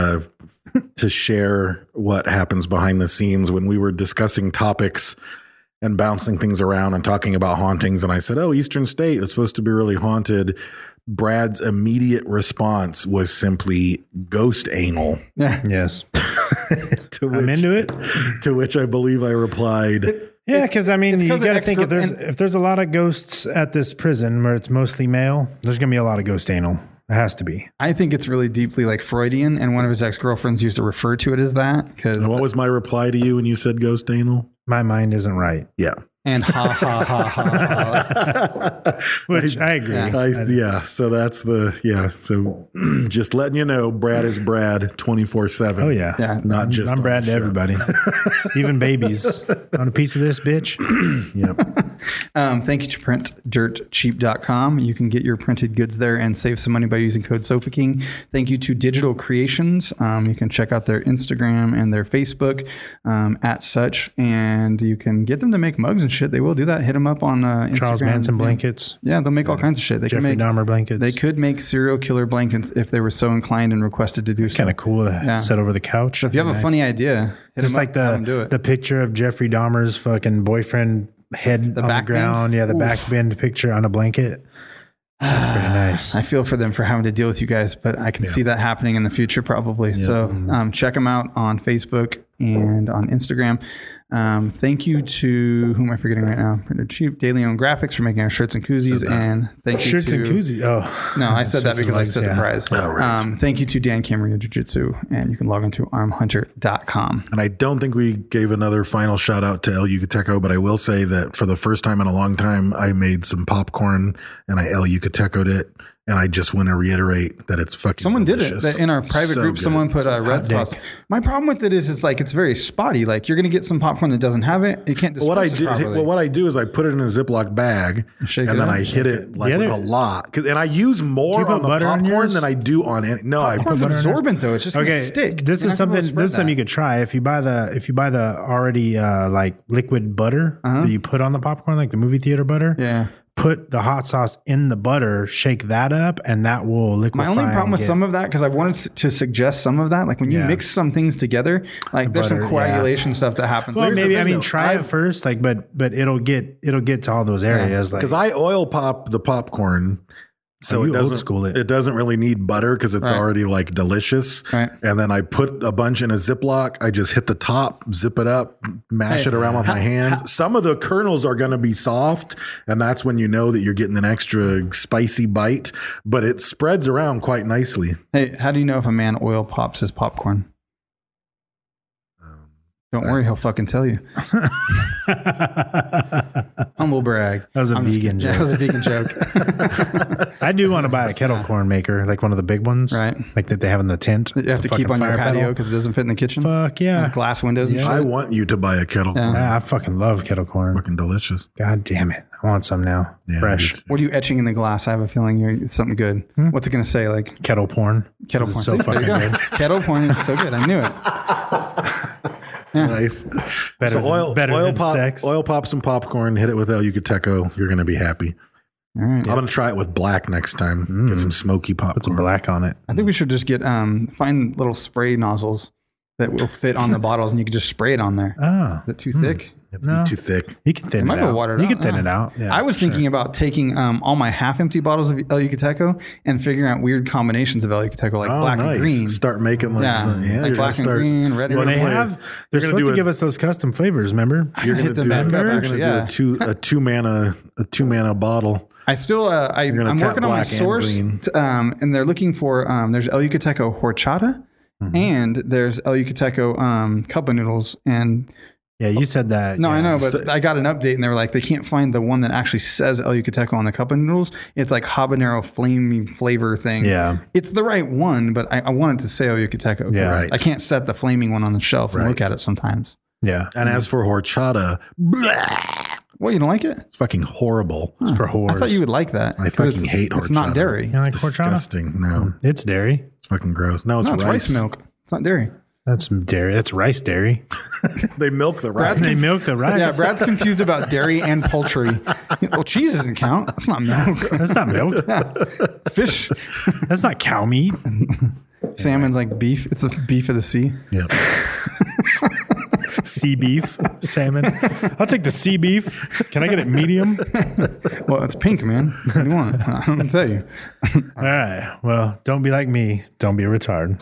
to share what happens behind the scenes when we were discussing topics and bouncing things around and talking about hauntings. And I said, "Oh, Eastern State is supposed to be really haunted." Brad's immediate response was simply ghost anal. Yeah. Yes, To I'm into it. To which I believe I replied, Yeah, because I mean, it's you 'cause got to of think ex-girl- if there's a lot of ghosts at this prison where it's mostly male, there's gonna be a lot of ghost anal. It has to be. I think it's really deeply like Freudian, and one of his ex-girlfriends used to refer to it as that because and what was my reply to you when you said ghost anal? My mind isn't right, Yeah. and ha ha ha ha. which I agree. Yeah. So that's so just letting you know, Brad is Brad 24/7. Oh yeah, Yeah. Not just I'm on Brad the to show. everybody, even babies. Want a piece of this, bitch? Yep. Thank you to printdirtcheap.com. You can get your printed goods there and save some money by using code SofaKing. Thank you to Digital Creations. You can check out their Instagram and their Facebook at such, and you can get them to make mugs and shit. They will do that. Hit them up on Instagram. Charles Manson too. blankets, Yeah, they'll make all kinds of shit. They Jeffrey can make Dahmer blankets. They could make serial killer blankets if they were so inclined and requested to do so. Kind of cool to Yeah. set over the couch. So if you have a funny idea, hit just them like up, have them do it. the picture of Jeffrey Dahmer's fucking boyfriend head on the back ground. bend? Yeah, the Oof. back bend picture on a blanket. That's pretty nice. I feel for them for having to deal with you guys, but I can see that happening in the future probably. So check them out on Facebook and on Instagram. Thank you to, who am I forgetting right now? Printed Cheap, Daily Owned Graphics for making our shirts and koozies. And thank you Shirts to... and koozies. Oh, No, I said that Shirts and because I legs, said the yeah. prize. Oh, right. Thank you to Dan Camarillo Jiu-Jitsu, and you can log into armhunter.com. And I don't think we gave another final shout out to El Yucateco, but I will say that for the first time in a long time, I made some popcorn and I El Yucateco'd it. And I just want to reiterate that it's fucking Someone delicious. did it in our private So group. good. Someone put red sauce. dick. My problem with it is, it's like it's very spotty. Like you're gonna get some popcorn that doesn't have it. You can't disperse What I it do, properly. what I do is I put it in a Ziploc bag Shake and it then up. I hit it like The with other- a lot. And I use more put on the butter on popcorn yours? than I do on any. No, I Popcorn's butter on absorbent though. It's just gonna okay. stick. This You're is not gonna be able something. to This spread is something that. you could try if you buy the already like liquid butter that you put on the popcorn, like the movie theater butter. Yeah. Put the hot sauce in the butter, shake that up, and that will liquefy. My only problem and with get- some of that, because I wanted to suggest some of that, like when you Yeah. mix some things together, like there's butter, some coagulation stuff that happens. Well, Here's the maybe thing, I mean though. try it first, like, but it'll get to all those areas, like because I oil pop the popcorn. So Oh, it you old doesn't school it. It doesn't really need butter because it's Right. already like delicious. Right. And then I put a bunch in a Ziploc. I just hit the top, zip it up, mash Hey, it around with my hands. Some of the kernels are going to be soft, and that's when you know that you're getting an extra spicy bite. But it spreads around quite nicely. Hey, how do you know if a man oil pops his popcorn? Don't worry, he'll fucking tell you. Humble brag. That was a I'm just vegan kidding. joke. That was a vegan joke. I do want to buy a kettle corn maker, like one of the big ones, Right. Like that they have in the tent. You have to the keep fucking on your fire patio pedal. because it doesn't fit in the kitchen. Fuck yeah! With glass windows and Yeah. shit. I want you to buy a kettle corn. Yeah, I fucking love kettle corn. Fucking delicious. God damn it! I want some now, Yeah, fresh. dude. What are you etching in the glass? I have a feeling it's something good. What's it going to say? Like Kettle porn. kettle 'Cause porn. it's so See, there fucking you go. good. Kettle porn is so good. I knew it. Nice. Better So than oil pop, sex. oil pop some popcorn. Hit it with El Yucateco. You're going to be happy. All right. I'm going to try it with black next time. Get some smoky Put some popcorn. black on it. I think we should just get find little spray nozzles that will fit on the bottles, and you can just spray it on there. Ah, Is it too thick? It'd No. be too thick. You can thin It might it be out. watered You out. can thin Yeah. it out. Yeah, I was sure. thinking about taking all my half-empty bottles of El Yucateco and figuring out weird combinations of El Yucateco, like Oh, black nice. and green. Start making like, Yeah, some, like you're gonna black and start- green, red and Well, green. they play- have. you're They're gonna supposed do to a- give us those custom flavors. Remember? You're hit gonna them do back a, up, you're actually, gonna yeah. do a two mana bottle. I still, I'm gonna tap working on my black and source, green. and they're looking for. There's El Yucateco horchata, Mm-hmm. and there's El Yucateco cup of noodles. And Yeah, you said that. no, yeah. I know, but I got an update, and they were like, they can't find the one that actually says El Yucateco on the cup of noodles. It's like habanero flame flavor thing. Yeah. it's the right one, but I wanted to say El Yucateco. Yeah. Right. I can't set the flaming one on the shelf and Right. look at it sometimes. Yeah, And as for horchata, Well, you don't like it? it's fucking horrible. it's for whores. I thought you would like that. I 'cause fucking it's, hate horchata. It's not dairy. You don't like It's horchata? disgusting. No, It's dairy. it's fucking gross. No, it's No, it's rice milk. It's not dairy. That's dairy. That's rice dairy. They milk the rice. They milk the rice. Yeah, Brad's confused about dairy and poultry. Well, cheese doesn't count. That's not milk. That's not milk. Fish, That's not cow meat. salmon's like beef. It's a beef of the sea. Yep. Sea beef, salmon. I'll take the sea beef. Can I get it medium? Well, it's pink, man. What do you want? I'm gonna tell you. All right. Well, don't be like me. Don't be a retard.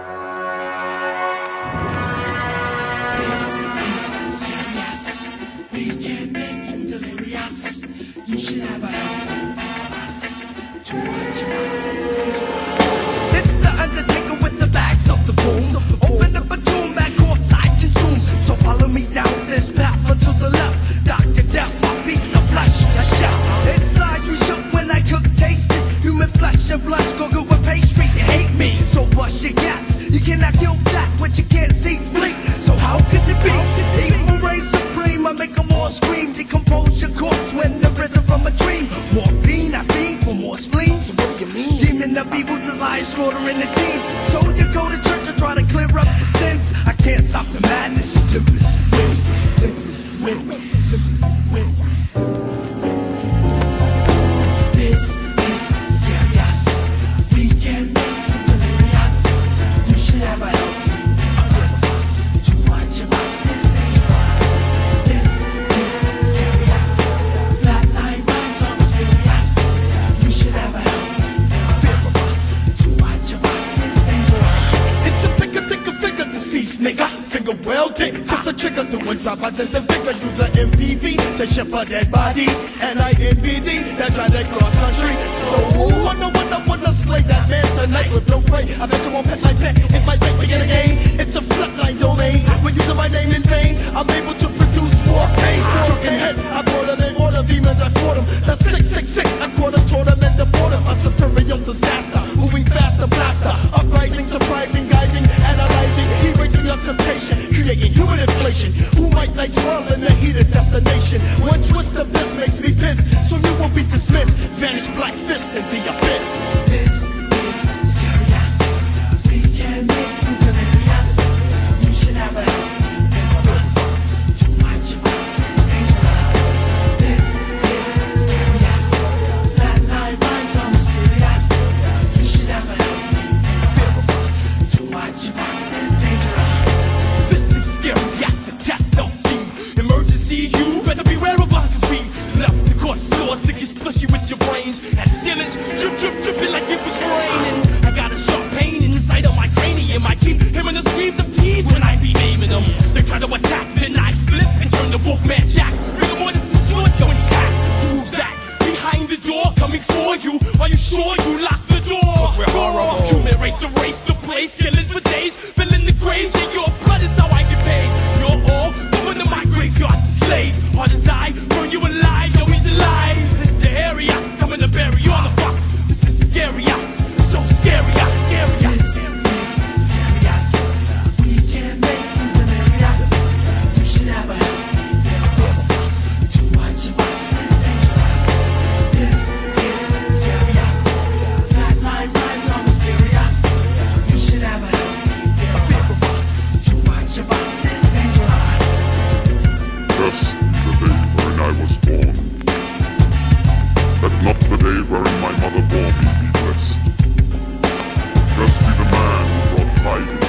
It's the Undertaker with the bags of the boom. Open up a tomb, back courtside, consume. So follow me down this path until the left. Dr. Death, my beast of flesh, a chef. Inside we shook when I cook, taste it. Human flesh and blood, go with pastry. You hate me, so bust your gas. You cannot kill black what you can't see fleet. So how could it be? Evil reigns supreme, I make them all scream. Decompose your corpse when they're risen from a dream. More bean, I fiend for more spleens. What do you mean? Demon of evil desire, slaughtering the scenes. So you go to church and try to clear up the sins. I can't stop the madness. Tempest wins. Tempest wins. Tempest wins. This is serious. We can make you delirious. You should have a helping of this. Too much of us is dangerous. This is serious. Flatline rhymes are mysterious. You should have a helping of this. Too much of us is dangerous. It's a figure, deceased nigga. Finger well dick, tip the trigger, doing drop-bys and the figure. Use a MPV to ship a dead body. And I NVD that drive that cross country. So wanna slay that man tonight with no fray. I bet you won't pet my pet. If my fate begin again, it's a flatline domain. When using my name in vain, I'm able to produce more pain. Drunken head, I brought them in order, demons I fought them. The 666, I caught them, taught them, and deported them. A superior disaster, moving faster, blaster. Uprising, surprising, guising, analyzing, erasing your temptation, creating human inflation. Who might like swirl in the heated destination? One twist of this makes me pissed, so you will be dismissed. Vanish black fist in the abyss. This is serious. We can make you delirious. You should have a helping of us. Too much of us is dangerous. This is serious. Flatline rhymes are mysterious. You should have a helping of us. Too much of us is dangerous. This is scary, yes, a test of you. Emergency, you better beware of us, cause we left the course floor, sick as plushy with your brains. At ceilings, dripping like it was raining. I got a sharp pain inside of my cranium. I keep hearing the screams of teens when I be naming them. They try to attack, then I flip and turn the wolfman jack. Bigger more than some sword, so intact. Who's that? Behind the door, coming for you. Are you sure you locked the door? We're horrible. Human race erase the place, killing for days, filling the graves, and your blood is how I get paid. You're all going to my graveyard to slave. Hard as I burn you alive, yo, he's alive. This the area, coming to bury all of us. This is scary, so scary, scary. This is serious. We can make you delirious. You should have a helping of us. Too much of us is dangerous. This is serious. Flatline rhymes are mysterious. You should have a helping of us. Too much of us is dangerous. Just the day wherein I was born. Let not the day wherein my mother bore me be blessed. Just be the man who brought tidings